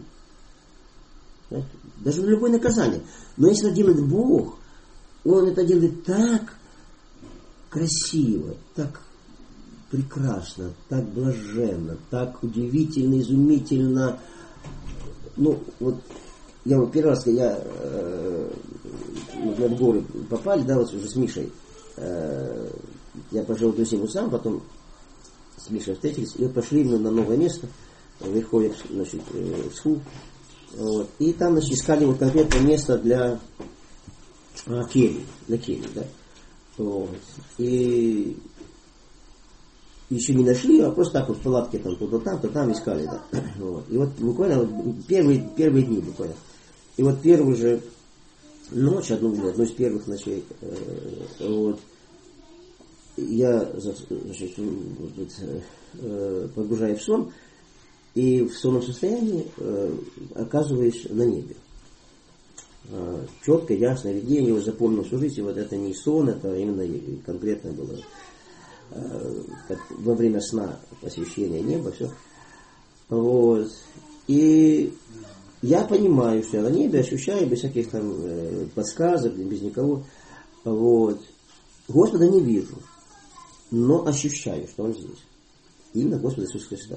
Даже в любое наказание. Но если это делает Бог, Он это делает так красиво, так прекрасно, так блаженно, так удивительно, изумительно. Ну, вот я вот первый раз, когда я э, в горы попали, да, вот уже с Мишей, э, я пожил до зиму сам, потом с Мишей встретились, и вот пошли мы на новое место, в Верховье, значит, в Сху, вот, и там, значит, искали вот конкретное место для а, кельи, для кельи, да, вот, и еще не нашли, а просто так вот в палатке там, то там, то там искали, да, вот, и вот буквально вот, первые, первые дни буквально, и вот первую же ночь, одну, одну из первых ночей, э, вот, я, значит, погружаюсь в сон, и в сонном состоянии э, оказываюсь на небе. Э, четкое, ясное видение, его запомнил всю жизнь, и вот это не сон, это именно конкретно было э, как во время сна посвящения неба, все. Вот. И я понимаю, что я на небе, ощущаю без всяких там э, подсказок, без никого. Вот. Господа не вижу, но ощущаю, что Он здесь. Именно Господа Иисуса Христа.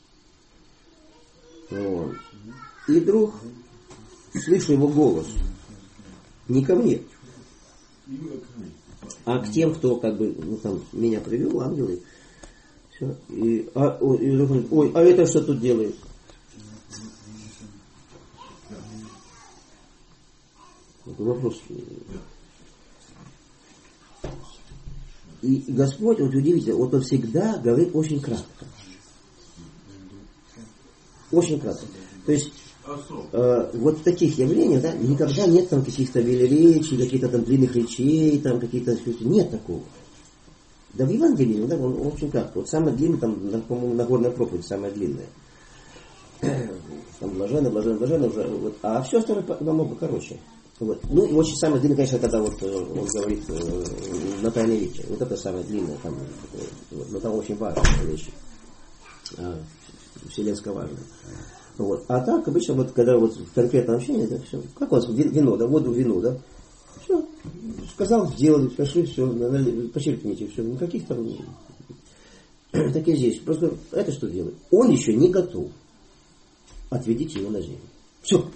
Вот. И вдруг слышу Его голос. Не ко мне, а к тем, кто как бы ну, там, меня привел, ангелы. Все. И, а, о, и вдруг говорит, ой, а это что тут делает? Это вопрос. И Господь, вот удивительно, вот Он всегда говорит очень кратко. Очень кратко. То есть, э, вот в таких явлениях, да, никогда нет там каких-то велеречий, каких-то там длинных речей, там какие-то... Нет такого. Да в Евангелии, да, он очень кратко. Вот самое длинное, там, по-моему, Нагорная проповедь, самая длинная. Там блаженно, блаженно, блаженно уже. Вот, а все остальное намного короче. Вот. Ну и очень самое длинное, конечно, когда вот он говорит э, на Тайной Вечере. Вот это самое длинное, там, вот, но там очень важная вещь. А, вселенская важная. Вот. А так, обычно, вот, когда вот в конкретном общении, да, все, как у вас вино, да, воду в вино, да, все, сказал, сделали, пошли, все, почерпните, все, никаких там, так и здесь. Просто это что делает? Он еще не готов. Отведите его на землю. Все.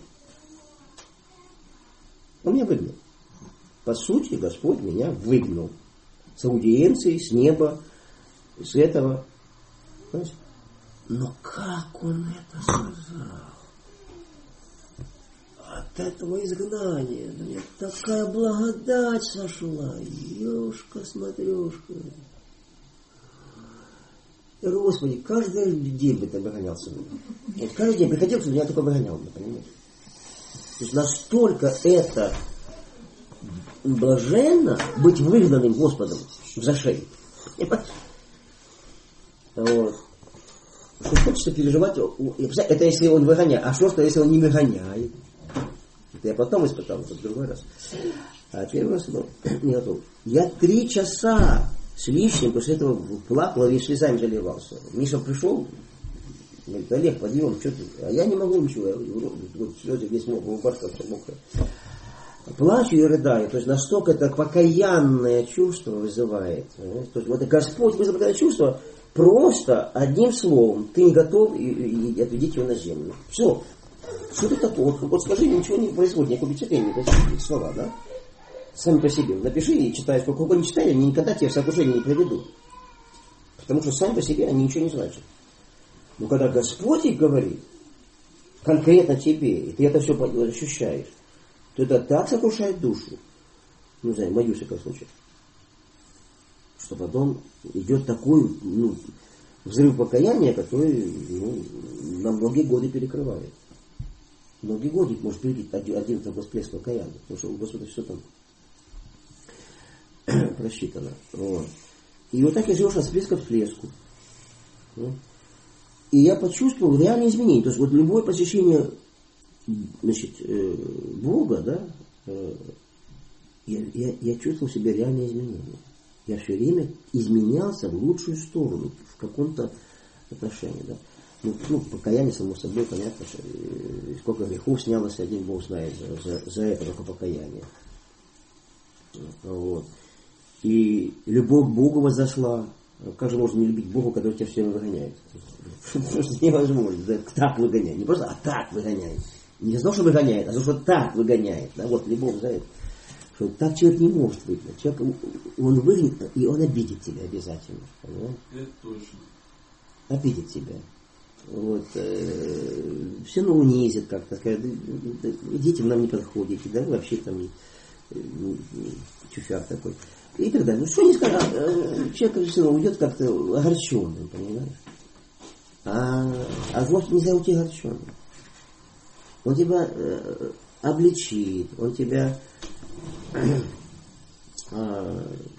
Он меня выгнал. По сути, Господь меня выгнал. С аудиенцией, с неба, с этого. Понимаете? Но как он это сказал? От этого изгнания мне такая благодать сошла. Ёшка-смотрешка. Господи, каждый день бы ты обгонялся. Вот каждый день приходил, что меня только обгонял, понимаете? То есть настолько это блаженно быть выгнанным Господом в зашей. Вот. что хочется переживать, это если он выгоняет, а что, что если он не выгоняет? Это я потом испытал, это в другой раз. А первый раз был не готов. Я три часа с лишним после этого плакал и слезами заливался. Миша пришел, говорит: Олег, подъем, что ты? А я не могу ничего, я вот слезы весь мокрый, рубашка все мокрая. Плачу и рыдаю. То есть настолько это покаянное чувство вызывает. То есть вот Господь вызвал это чувство просто одним словом. Ты не готов, и, и, и отведите его на землю. Все. Что это такое? Вот, вот скажи, ничего не происходит, никакого впечатления, никаких слова, да? Сами по себе. Напиши и читай. Сколько не читай, они никогда тебя в соокружение не приведут. Потому что сами по себе они ничего не значат. Но когда Господь их говорит, конкретно тебе, и ты это все ощущаешь, то это так сокрушает душу, не знаю, мою, в всяком случае, что потом идет такой, ну, взрыв покаяния, который, ну, на многие годы перекрывает. Многие годы может перейти один, один там всплеск покаяния, потому что у Господа все там просчитано. Вот. И вот так я живешь от всплеска к всплеску. И я почувствовал реальные изменения. То есть вот любое посещение, значит, Бога, да, я, я, я чувствовал в себе реальные изменения. Я все время изменялся в лучшую сторону, в каком-то отношении. Да. Ну, ну, покаяние, само собой, понятно, что сколько грехов снялось, один Бог знает за, за, за это только покаяние. Вот. И любовь к Богу возошла. Как же можно не любить Бога, который тебя все время выгоняет? Просто невозможно. Да, так выгоняет. Не просто, а так выгоняет. Не за то, что выгоняет, а за то, что так выгоняет. Да, вот любовь за это. Что так человек не может выгнать. Человек, он выгонит, и он обидит тебя обязательно. Понимаете? Это точно. Обидит тебя. Вот, э, все равно унизит как-то, скажет: идите, нам не подходите, да, вообще там э, чуфяр такой. И так далее. Ну что не скажешь, человек все равно уйдет как-то огорченным, понимаешь? А, а Господь нельзя уйти огорченным. Он тебя э, обличит, он тебя э,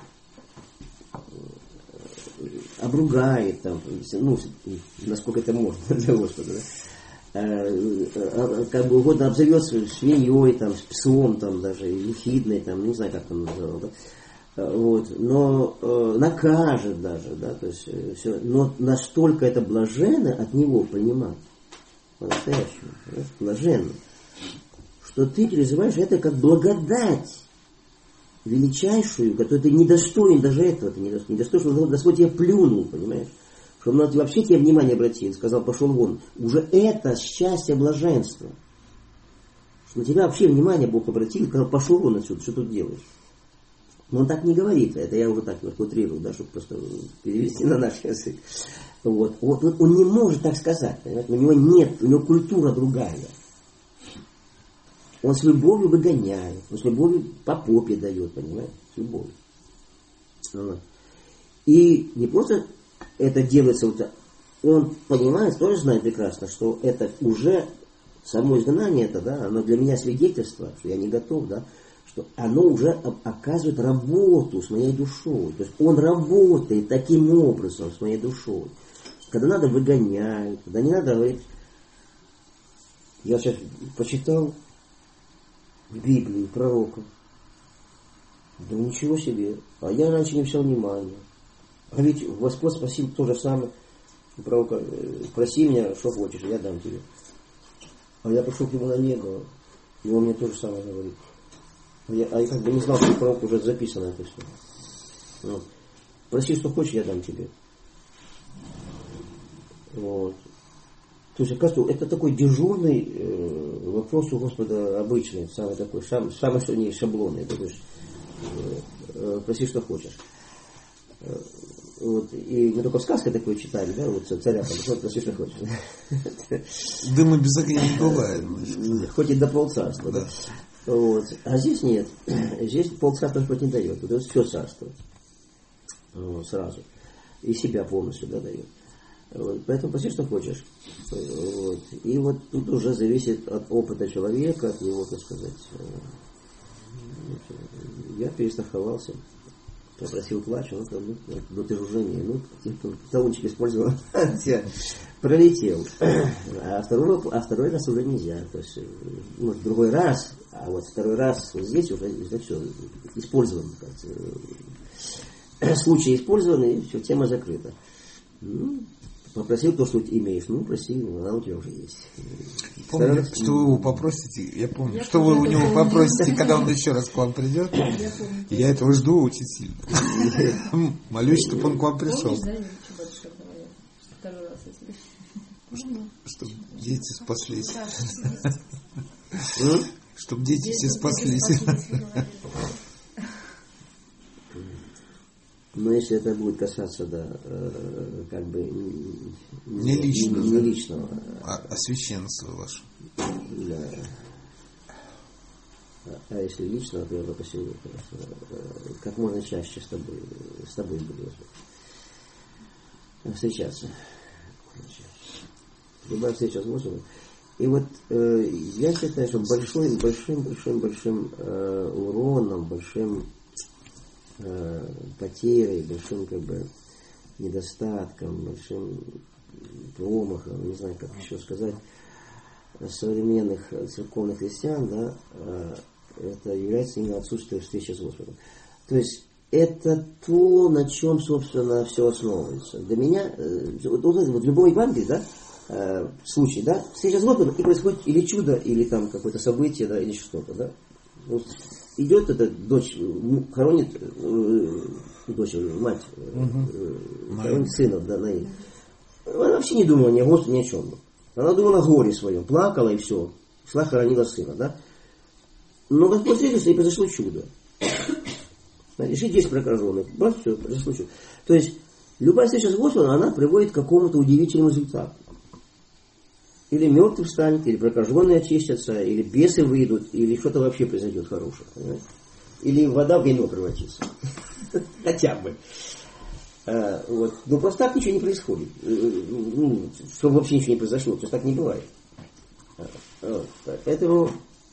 обругает, там, ну, насколько это можно для Господа, да? э, как бы угодно обзовет свиньей, там, с псом, там, даже, ехидной, там, не знаю, как он называл, да? Вот, но э, накажет даже, да, то есть э, все, но настолько это блаженно от него понимать, по-настоящему, да, блаженно, что ты переживаешь это как благодать величайшую, которую ты недостоин даже этого, ты недостоин, недостоин, что Господь тебя плюнул, понимаешь, что Он вообще тебе внимание обратил, сказал: пошел вон, уже это счастье, блаженство, что на тебя вообще внимание Бог обратил, сказал: пошел вон отсюда, что тут делаешь. Но он так не говорит, это я уже так утрирую, да, чтобы просто перевести на наш язык. Вот. Вот, вот он не может так сказать, понимаете? У него нет, у него культура другая. Он с любовью выгоняет, он с любовью по попе дает, понимаете? С любовью. Вот. И не просто это делается, вот, он понимает, тоже знает прекрасно, что это уже само изгнание, это, да, оно для меня свидетельство, что я не готов, да, что оно уже оказывает работу с моей душой. То есть он работает таким образом с моей душой. Когда надо, выгоняет, когда не надо, говорит. Я сейчас почитал в Библии пророка. Да ничего себе. А я раньше не обращал внимания. А ведь Господь спасибо то же самое. Пророка: проси меня, что хочешь, я дам тебе. А я пошел к нему на небо, и он мне то же самое говорит. А я, а я как бы не знал, что пророк уже записано это все. Вот. Проси, что хочешь, я дам тебе. Вот. То есть, оказывается, это такой дежурный э, вопрос у Господа обычный, самый такой, сам, самый что не шаблонный. То есть, э, э, проси, что хочешь. Э, вот. И мы только в сказке такое читали, да, вот царя, вот, проси, что хочешь. Дыма без огня не бывает. Хоть и до полцарства, да. Вот. А здесь нет. Здесь полцарства Господь не дает. Вот все царство. Вот, сразу. И себя полностью, да, дает. Вот. Поэтому проси, что хочешь. Вот. И вот тут уже зависит от опыта человека, от его, так сказать. Я перестраховался. попросил плачу, ну, там, ну, ну ты же уже не, ну, типа, талончик использовал, пролетел. А второй, а второй раз уже нельзя. То есть, может, другой раз, а вот второй раз вот здесь уже, уже все использовано. Случай использован, и все, тема закрыта. Ну, попросил то, что ты имеешь, ну, проси, она у тебя уже есть. Помните, раз... что вы его попросите, я помню, я что помню, вы у него попросите, когда он еще раз к вам придет. Я, я этого жду очень сильно. Молюсь, чтобы он к вам пришел. Чтобы дети спаслись. Чтобы дети все спаслись. Но если это будет касаться, да, э, как бы не, не личного, не, не личного а, а священства вашего. Да. А, а если личного, то я попросил как можно чаще с тобой, с тобой буду встречаться. Любая встреча с Господом. И вот э, я считаю, что большим, большим, большим, большим э, уроном, большим потерей, большим как бы недостатком, большим промахом, не знаю, как еще сказать, современных церковных христиан, да, это является именно отсутствие встречи с Господом. То есть это то, на чем, собственно, все основывается. Для меня, вот, вот в любом Евангелии, да, случай, да, встреча с Господом, и происходит или чудо, или там какое-то событие, да, или что-то, да. Вот идет эта дочь, хоронит э, дочь, мать, э, хоронит сына, да, на ней. Она вообще не думала ни о Господе, ни о чем. Она думала о горе своем, плакала и все. Шла, хоронила сына, да. Но как встретился, и произошло чудо. Решить десять прокаженных. Раз, все, произошло чудо. То есть, любая встреча с Господом, она приводит к какому-то удивительному результату. Или мертвый встанет, или прокаженные очистятся, или бесы выйдут, или что-то вообще произойдет хорошее. Понимаете? Или вода в вино превратится. Хотя бы. А, вот. Но просто так ничего не происходит. Ну, чтобы вообще ничего не произошло. То есть так не бывает. Вот. Поэтому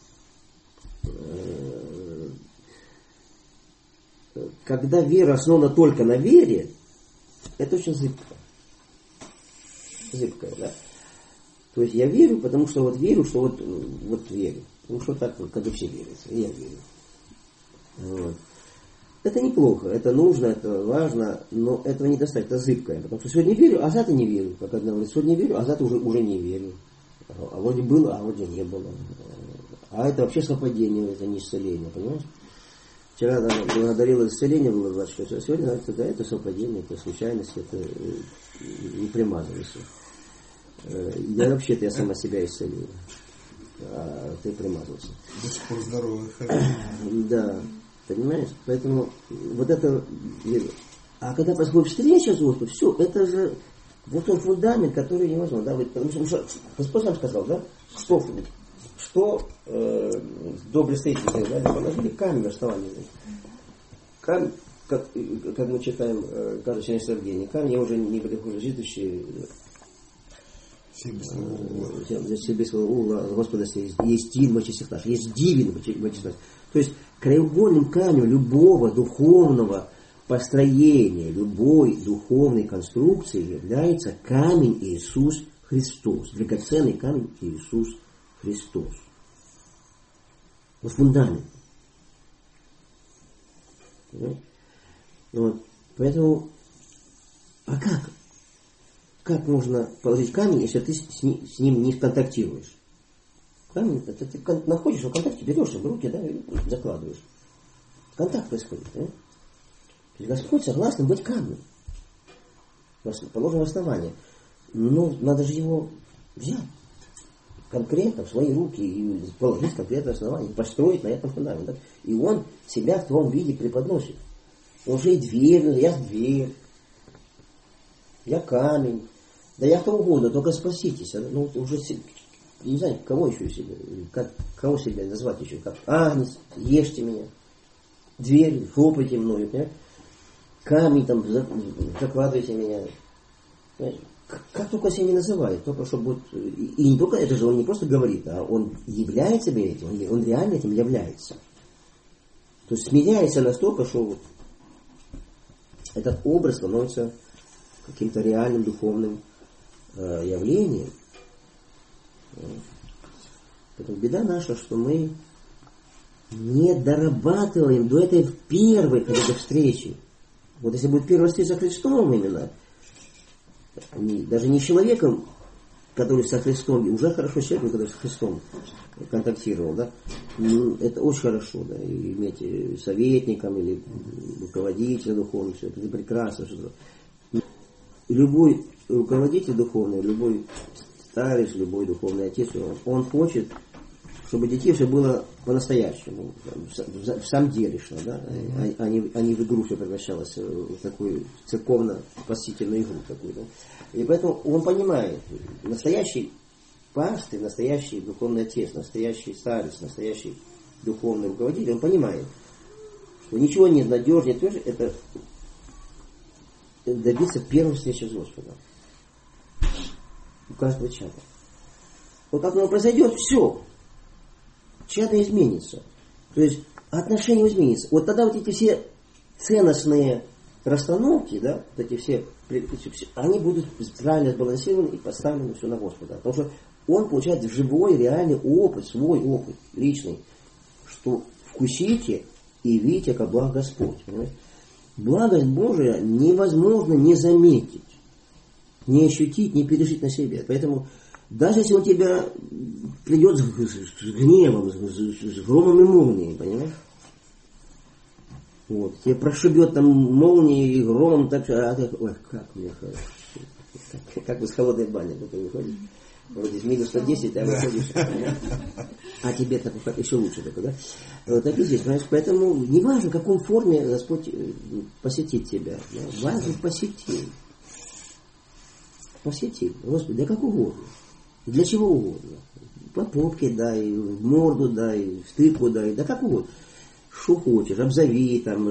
когда вера основана только на вере, это очень зыбко. Зыбкая, да. То есть я верю, потому что вот верю, что вот, вот верю. Ну что так, как и все верят. Я верю. Вот. Это неплохо, это нужно, это важно, но этого недостаточно, это зыбкое. Потому что сегодня верю, а завтра не верю. Как одна говорит, сегодня верю, а завтра уже, уже не верю. А вроде было, а вроде не было. А это вообще совпадение, это не исцеление, понимаешь? Вчера она благодарила исцеление, было двадцать шесть, а сегодня это, это совпадение, это случайность, это не примазывайся. Я вообще-то я сама себя исцелила, а ты примазался. До сих пор здоровый. Да, понимаешь? Поэтому вот это... А когда происходит встреча с Господом, все, это же вот он фундамент, который невозможно, да, потому что Господь сам сказал, да, что, что э, добрые строители, да, положили камень в основании. Камень, как, как мы читаем, э, каждое чтение Сергея, камень, я уже не буду житущий. Себе своего угла, Господа, есть, есть дивен во честях наших, есть дивен во честях наших. То есть краеугольным камнем любого духовного построения, любой духовной конструкции является камень Иисус Христос. Драгоценный камень Иисус Христос. Вот фундамент. Вот. Поэтому, а как? Как можно положить камень, если ты с ним, с ним не контактируешь? Камень, это ты находишь в контакте, берешь в руки, да, и закладываешь. Контакт происходит, да? То есть Господь согласен быть камнем. Положим в основание. Но надо же его взять конкретно в свои руки и положить конкретное основание, построить на этом фундаменте. Да? И он себя в том виде преподносит. Он же и дверь, я дверь, я камень. Да я кто угодно, только спаситесь. Ну, уже, не знаю, кого еще себе, как, кого себя назвать еще, как агнец, ешьте меня. Дверь, хлопайте мною, понимаете? Камень там, закладывайте меня. Понимаете? Как, как только себя не называет, только чтобы вот, и, и не только это же он не просто говорит, а он являет себя этим, он, он реально этим является. То есть смиряется настолько, что вот этот образ становится каким-то реальным духовным э, явлением. Поэтому беда наша, что мы не дорабатываем до этой первой какой-то встречи. Вот если будет первая встреча со Христом именно, не, даже не человеком, который со Христом, уже хорошо человек, который с Христом контактировал, да, ну, это очень хорошо, да, и иметь советником или руководителя духовного, все это прекрасно. Что любой руководитель духовный, любой старец, любой духовный отец, он, он хочет, чтобы детей все было по-настоящему, в, в самом деле, что, да, mm-hmm. а, а, не, а не в игру все превращалось в такую церковно-спасительную игру такую, да. И поэтому он понимает, настоящий пастырь, настоящий духовный отец, настоящий старец, настоящий духовный руководитель, он понимает, что ничего нет надежнее, тоже это добиться первой встречи с Господом. У каждого чада. Вот как оно произойдет, все. Чадо изменится. То есть отношение изменится. Вот тогда вот эти все ценностные расстановки, да, вот эти все, они будут правильно сбалансированы и поставлены все на Господа. Потому что он получает живой, реальный опыт, свой опыт, личный, что вкусите и видите, как благ Господь. Понимаете? Благость Божия невозможно не заметить, не ощутить, не пережить на себе. Поэтому даже если он тебя придет с гневом, с громом и молнией, понимаешь? Вот, тебе прошибет там молнией и громом, так что, а ты, ой, как мне хорошо. Как, как вы с холодной бани только выходишь. Вроде с минус сто десять, а выходишь. А тебе так еще лучше такой, да? Вот так и здесь, понимаешь? Поэтому не важно, в какой форме Господь посетит тебя. Да? Важно посетить. Посетить. Господи, да как угодно. Для чего угодно. По попке дай, в морду дай, в стыку дай, да как угодно. Что хочешь, обзови, там,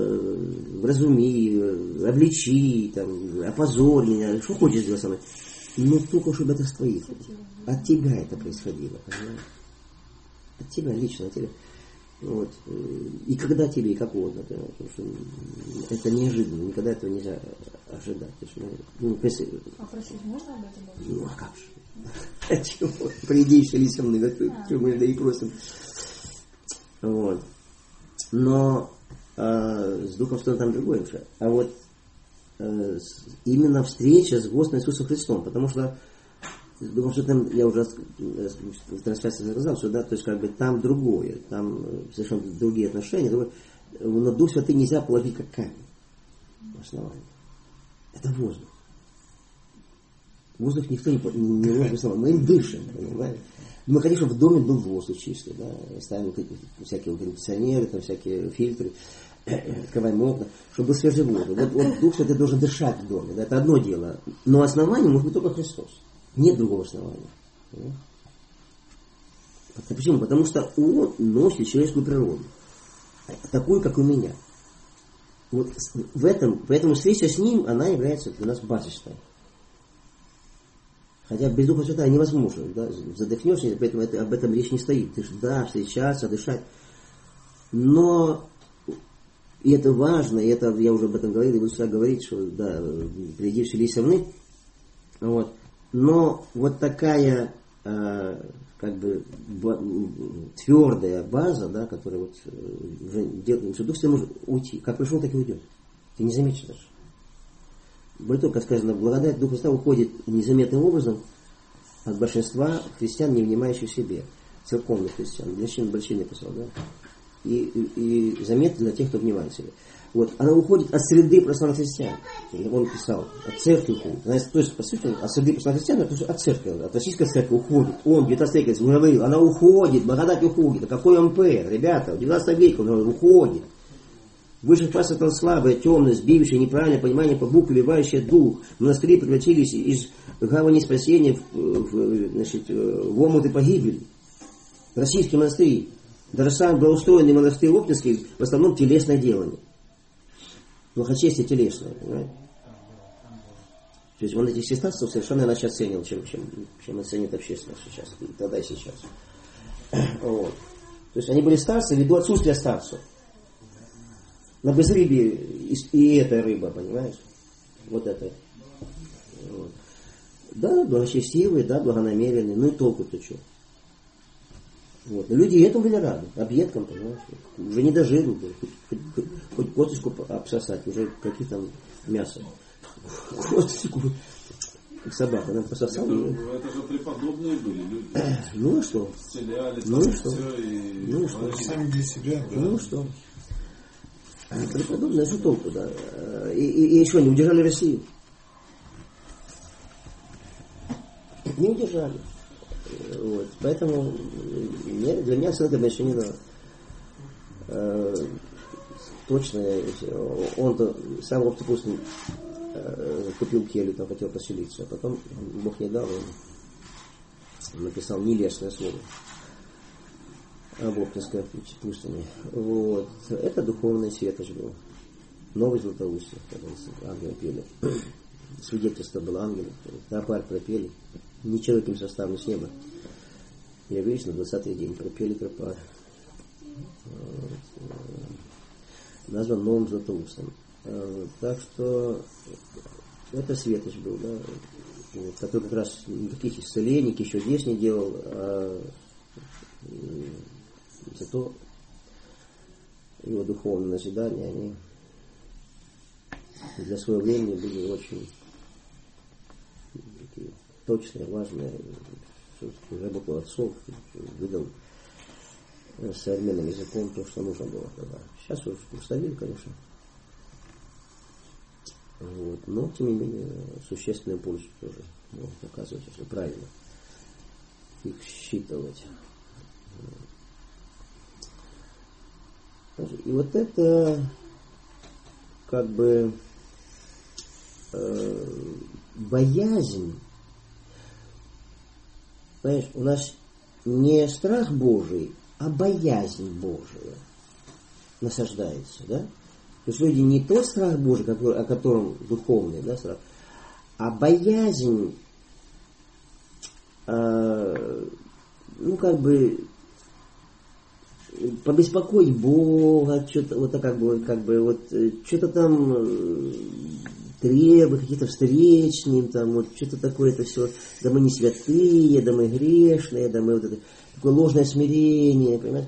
вразуми, обличи, там, опозорь меня, что хочешь сделать со мной. Но только чтобы это с твоих. От тебя это происходило, понимаешь? От тебя, лично от тебя. Вот. И когда тебе, и как угодно. Потому что это неожиданно, никогда этого нельзя ожидать. Ну, если... А просить можно об этом? Ну, а как же? А чего? Приди, шли со мной, да, чего мы да и просим. Вот. Но э, с Духом Святым там другое уже. А вот э, именно встреча с Господом Иисусом Христом. Потому что с Духом Святым, я уже в трансляции сказал, что да, то есть как бы там другое, там совершенно другие отношения. Другое. Но Дух Святый нельзя положить как камень в основании. Это воздух. Воздух никто не, не, не может основать. Мы им дышим, понимаете? Мы, конечно, в доме был воздух чистый, да, ставим всякие кондиционеры, там всякие фильтры, открываем окна, чтобы был свежий воздух. Вот, вот Дух Святой должен дышать в доме, да, это одно дело. Но основание может быть только Христос. Нет другого основания. Да? Почему? Потому что Он носит человеческую природу, такую, как у меня. Вот в этом, поэтому встреча с Ним, она является для нас базисной. Хотя без Духа Святого невозможно, да, задохнешься, поэтому это, об этом речь не стоит. Ты ж, да, встречаться, дышать. Но и это важно, и это я уже об этом говорил, и буду всегда говорить, что да, приди, вселись со мной. Вот. Но вот такая э, как бы б, твердая база, да, которая вот уже делает, что Дух Святой может уйти. Как пришел, так и уйдет. Ты не заметишь даже. Более того, как сказано, благодать Духа Святого уходит незаметным образом от большинства христиан, не внимающих себе, церковных христиан. Мужчин большие написал, да? И, и, и заметно для тех, кто внимает себе. Вот, она уходит от среды православных христиан. Он писал, от церкви уходит. То есть, по сути, от среды православных христиан, потому что от церкви, от российской церкви уходит. Он в девятнадцатом веке говорил, она уходит, благодать уходит. А какой ампер, ребята, в девятнадцатом веке он говорил, уходит. Высших классов стало слабое, темное, сбившее, неправильное понимание по букве, вливающее дух. Монастыри превратились из гавани спасения в, в, значит, в омуты погибели. Российские монастыри, даже самые благоустроенные монастыри оптинские, в основном телесное делание. Благочестие телесное, понимаете? То есть он этих сестарцев совершенно иначе оценил, чем, чем, чем оценит общественность сейчас, тогда и сейчас. Вот. То есть они были старцы ввиду отсутствия старцев. На безрыбье и, и эта рыба, понимаешь? Вот это. Вот. Да, благочестивые, да, благонамеренные, ну и толку-то что? Вот. Но люди этому были рады, объедкам, понимаешь? Уже не до жиру, хоть, хоть, хоть, хоть косточку обсосать, уже какие там мясо. Косточку, как собака, она пососала. Это, это же преподобные были люди. Ну и что? Исцеляли, Ну и что? и... Ну и что? Сами для себя, да. Ну и что? Преподобные, что толку, да? И, и, и еще не удержали Россию. Не удержали. Вот. Поэтому для меня ссылка еще не дала. Э, точно, он-то сам Оптипустин э, купил келью, там хотел поселиться, а потом Бог не дал, он написал нелестное слово об Оптинской пустыне. Вот. Это духовный светоч был. Новый Златоустье, когда ангелы пели. Свидетельство было ангелов. Тропарь пропели. Не человеком составлен с неба. Явились на двадцатый день, пропели тропарь. Вот. Назван новым Златоустом. Так что это светоч был, да, который как раз никаких исцелений, еще здесь не делал, а зато его духовные назидания, они для своего времени были очень такие точные, важные. Работал отцов, выдал современным языком то, что нужно было тогда. Сейчас уже устарели, конечно. Вот. Но, тем не менее, существенную пользу тоже может оказывать, если правильно их считывать. И вот это как бы э, боязнь. Понимаешь, у нас не страх Божий, а боязнь Божия насаждается, да? То есть люди не тот страх Божий, который, о котором духовный, да, страх, а боязнь, э, ну как бы побеспокоить Бога, что-то вот так как бы, как бы вот что-то там требовать, какие-то встречи с ним, там вот что-то такое, это все, да мы не святые, да мы грешные, да мы вот это такое ложное смирение, понимаешь?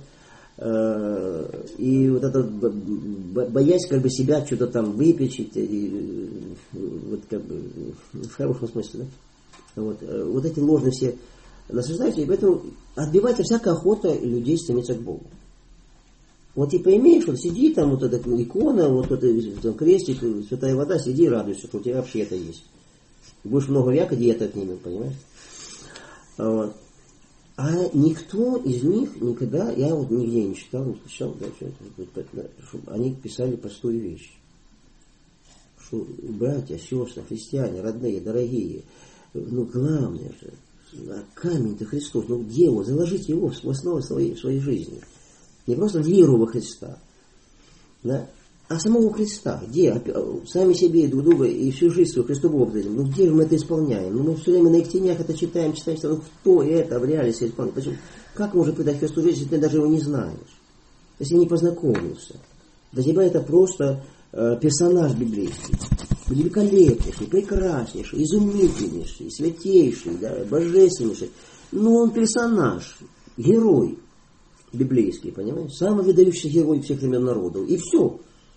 И вот это боясь как бы себя что-то там выпечить, и, вот как бы в хорошем смысле, да? Вот, вот эти ложные все наслаждаются, и поэтому отбивается всякая охота людей стремиться к Богу. Вот типа имеешь, вот сиди там, вот эта икона, вот этот там, крестик, святая вода, сиди и радуйся, что у тебя вообще это есть. Будешь много вякать, и это отнимем, понимаешь? Вот. А никто из них никогда, я вот нигде не читал, не слышал, да, что это, что они писали простую вещь. Что братья, сестры, христиане, родные, дорогие, ну главное же, камень-то Христос, ну где его, заложите его в основу своей, своей жизни. Не просто веру во Христа, да, а самого Христа. Где? Сами себе, друг друга и всю жизнь свою Христу Богу дадим. Ну где же мы это исполняем? Ну мы все время на их тенях это читаем, читаем, читаем. Ну кто это в реале себя исполняет? Почему? Как можно предать Христу жизнь, если ты даже его не знаешь? Если не познакомился? Для тебя это просто э, персонаж библейский. Великолепнейший, прекраснейший, изумительнейший, святейший, да, божественнейший. Но он персонаж, герой библейский, понимаешь? Самый выдающийся герой всех времен народов. И все.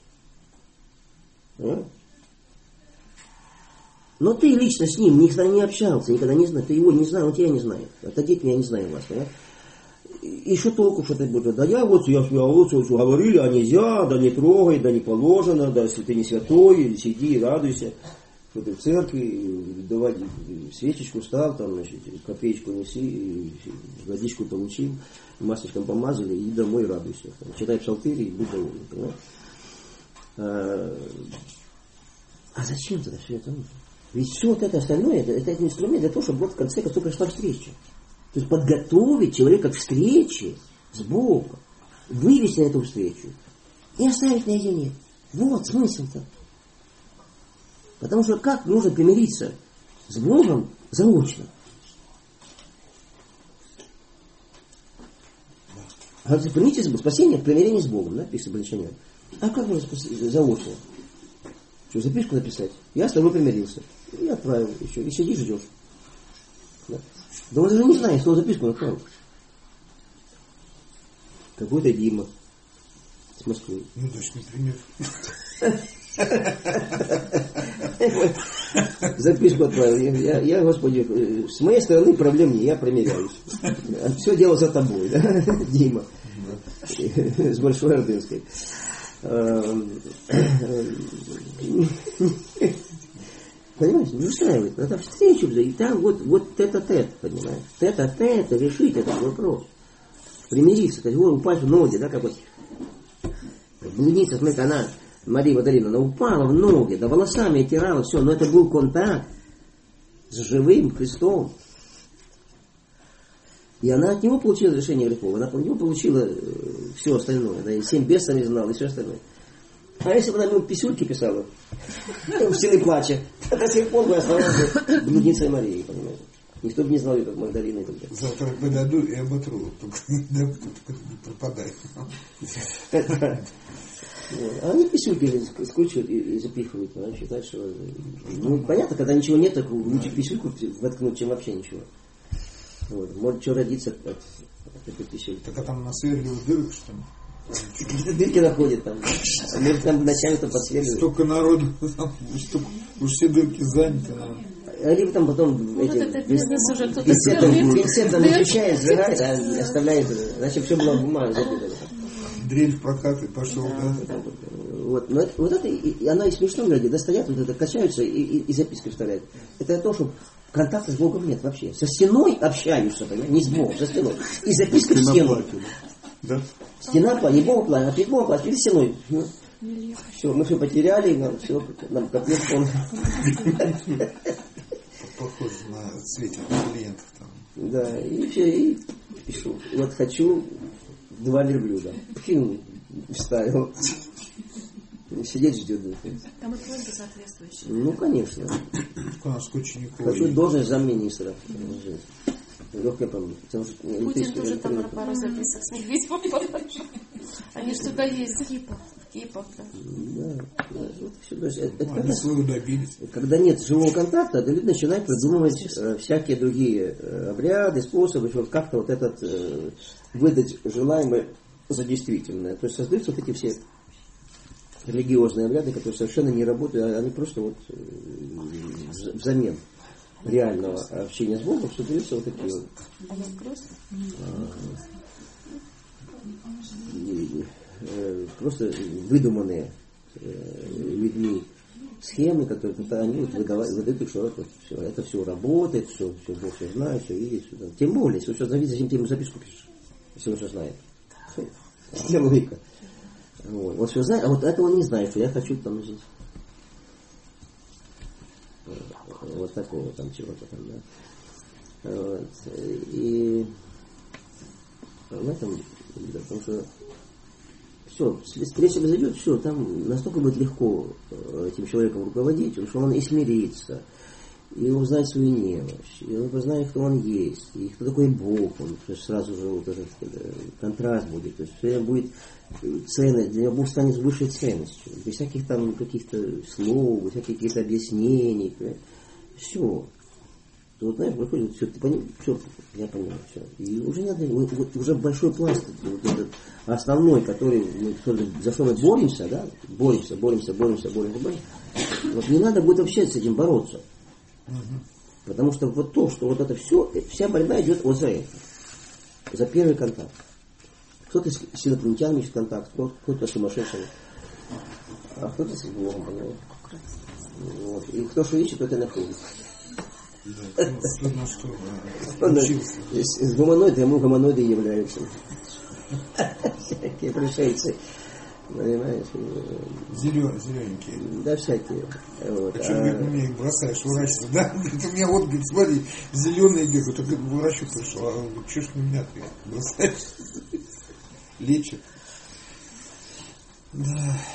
А? Но ты лично с ним никогда не общался, никогда не знал. Ты его не знал, он тебя не знает. Отойдите, я не знаю вас. Понимаешь? И что толку, что ты будешь? Да я вот, я, я вот, вот говорили, а нельзя, да не трогай, да не положено, да если ты не святой, сиди и радуйся. Что ты в церкви, давай свечечку стал, там, значит, копеечку неси, водичку получил, масочком помазали, и домой радуйся. Там, читай псалтырь и будь доволен, понимаешь? А, а зачем тогда все это нужно? Ведь все вот это остальное, это, это инструмент для того, чтобы вот в конце концов пришла встреча. То есть подготовить человека к встрече с Богом, вывести на эту встречу и оставить наедине. Вот смысл-то. Потому что как нужно примириться с Богом заочно? Говорится, примиритесь с Богом, спасение в примирении с Богом, написано Большинем. а как же заочно? Что, записку написать? Я с тобой примирился. И отправил еще. И сидишь, ждешь. Да, да он даже не знает, что он записку отправил. Какой-то Дима с Москвы. Ну, точный пример. Записку отправил. Я, я, Господи, с моей стороны проблем нет, я примиряюсь. Все дело за тобой, да, Дима. С Большой Ордынской. Понимаете, не устраивает. Надо встречу, и там вот, вот тет-а-тет, понимаешь. Тет-а-тет, решить этот вопрос. Примириться, то есть вот упасть в ноги, да, как вот блудница, смотрите, она, Мария Магдалина, она упала в ноги, да волосами оттирала, все, но это был контакт с живым Христом. И она от него получила решение грехов, она от него получила все остальное, да, и семь бесов не знала, и все остальное. А если бы она ему писюльки писала, в стены плача, до сих пор бы оставалась блудницей Марии, понимаете. Никто бы не знал ее, как Магдалина и так далее. Завтра подойду и оботру, только не пропадай. А они писюльки скручивают и запихивают, она считает, что... Ну, понятно, когда ничего нет, так лучше писюльку воткнуть, чем вообще ничего. Вот. Может, что родиться от, от этой писюльки. Так а там насверливают дырок, что ли? Какие-то дырки находят там. А может, там ночами-то подсверливают. Столько народу, там, столько, уж все дырки заняты. Наверное. А либо там потом Вот эти, этот бизнес уже кто-то пинцетом, сверлит. пинцетом изучает, сжигает, а оставляет. Значит, все было в бумаге записано. Дрель в прокат и пошел, да? Вот, но это, вот это, и, и она и смешно говорит, достают, вот это, качаются и, и, и записки вставляют. Это то, что контакта с Богом нет вообще. Со стеной общаешься, понимаешь? Не с Богом, со стеной. И записка в стену. Да? Стена плачет, не Бог плачет, а перед Богом плачет, перед стеной. Ну, все, мы все потеряли, нам все, нам капец полный. Похоже на цвете клиентов там. Да, и все, и пишу. Вот хочу два верблюда. Пхин, вставил. Сидеть ждет. Там и просьбы соответствующие. Ну, конечно. У нас учеников. Хочу должность замминистра. Легкая помощь. Путин тоже там на пару записок с Медведевым подошел. Они же туда ездят. В Кипах. В Кипах, да. Да, да, вот все. То есть, это, это Они когда, своего добились. когда нет живого контакта, да, люди начинают придумывать э, всякие другие э, обряды, способы, вот как-то вот этот э, выдать желаемое за действительное. То есть создаются вот эти все религиозные обряды, которые совершенно не работают, а они просто вот э, взамен реального общения с Богом создаются вот такие вот э, просто выдуманные э, людьми схемы, которые они вот выдавали, выдают, что это все, это все работает, все, все Бог все знает, все видит, все. Тем более, если все знает, зачем ты ему записку пишешь, если он все знает. Где логика? Вот. Он все знает, а вот этого он не знает, что я хочу там жить. Вот такого там чего-то там, да. Вот. И в этом, да, потому что все, встреча произойдет, все, там настолько будет легко этим человеком руководить, потому что он и смирится, и узнает свою немощь, и он познает, кто он есть, и кто такой Бог, он то есть сразу же вот этот контраст будет, то есть все будет ценность, для него Бог станет высшей ценностью, без всяких там каких-то слов, без всяких каких-то объяснений, все. То вот, знаешь, выходит, все, ты понимаешь, все, я понимаю, все. И уже не надо, вот, вот, уже большой пласт, вот этот основной, который, мы, за что мы боремся, да, боремся, боремся, боремся, боремся, боремся. Вот не надо будет вообще с этим бороться. Потому что вот то, что вот это все, вся борьба идет вот за это. За первый контакт. Кто-то с инопланетянами ищет контакт, кто-то с сумасшедшими, а кто-то с Богом, понимаете. Вот. И кто что ищет, тот и находит. Да, ну, на что учился. С гуманоида ему гуманоиды являются. Всякие пришельцы. Понимаешь? Зелё, зелененькие. Да, всякие. Вот. А что, говорит, мне их бросаешь, выращивать, да? Говорит, у меня вот, говорит, смотри, зеленые бегают, только выращивать пришел. А он говорит, что ж на меня ты бросаешь? Лечит. Да.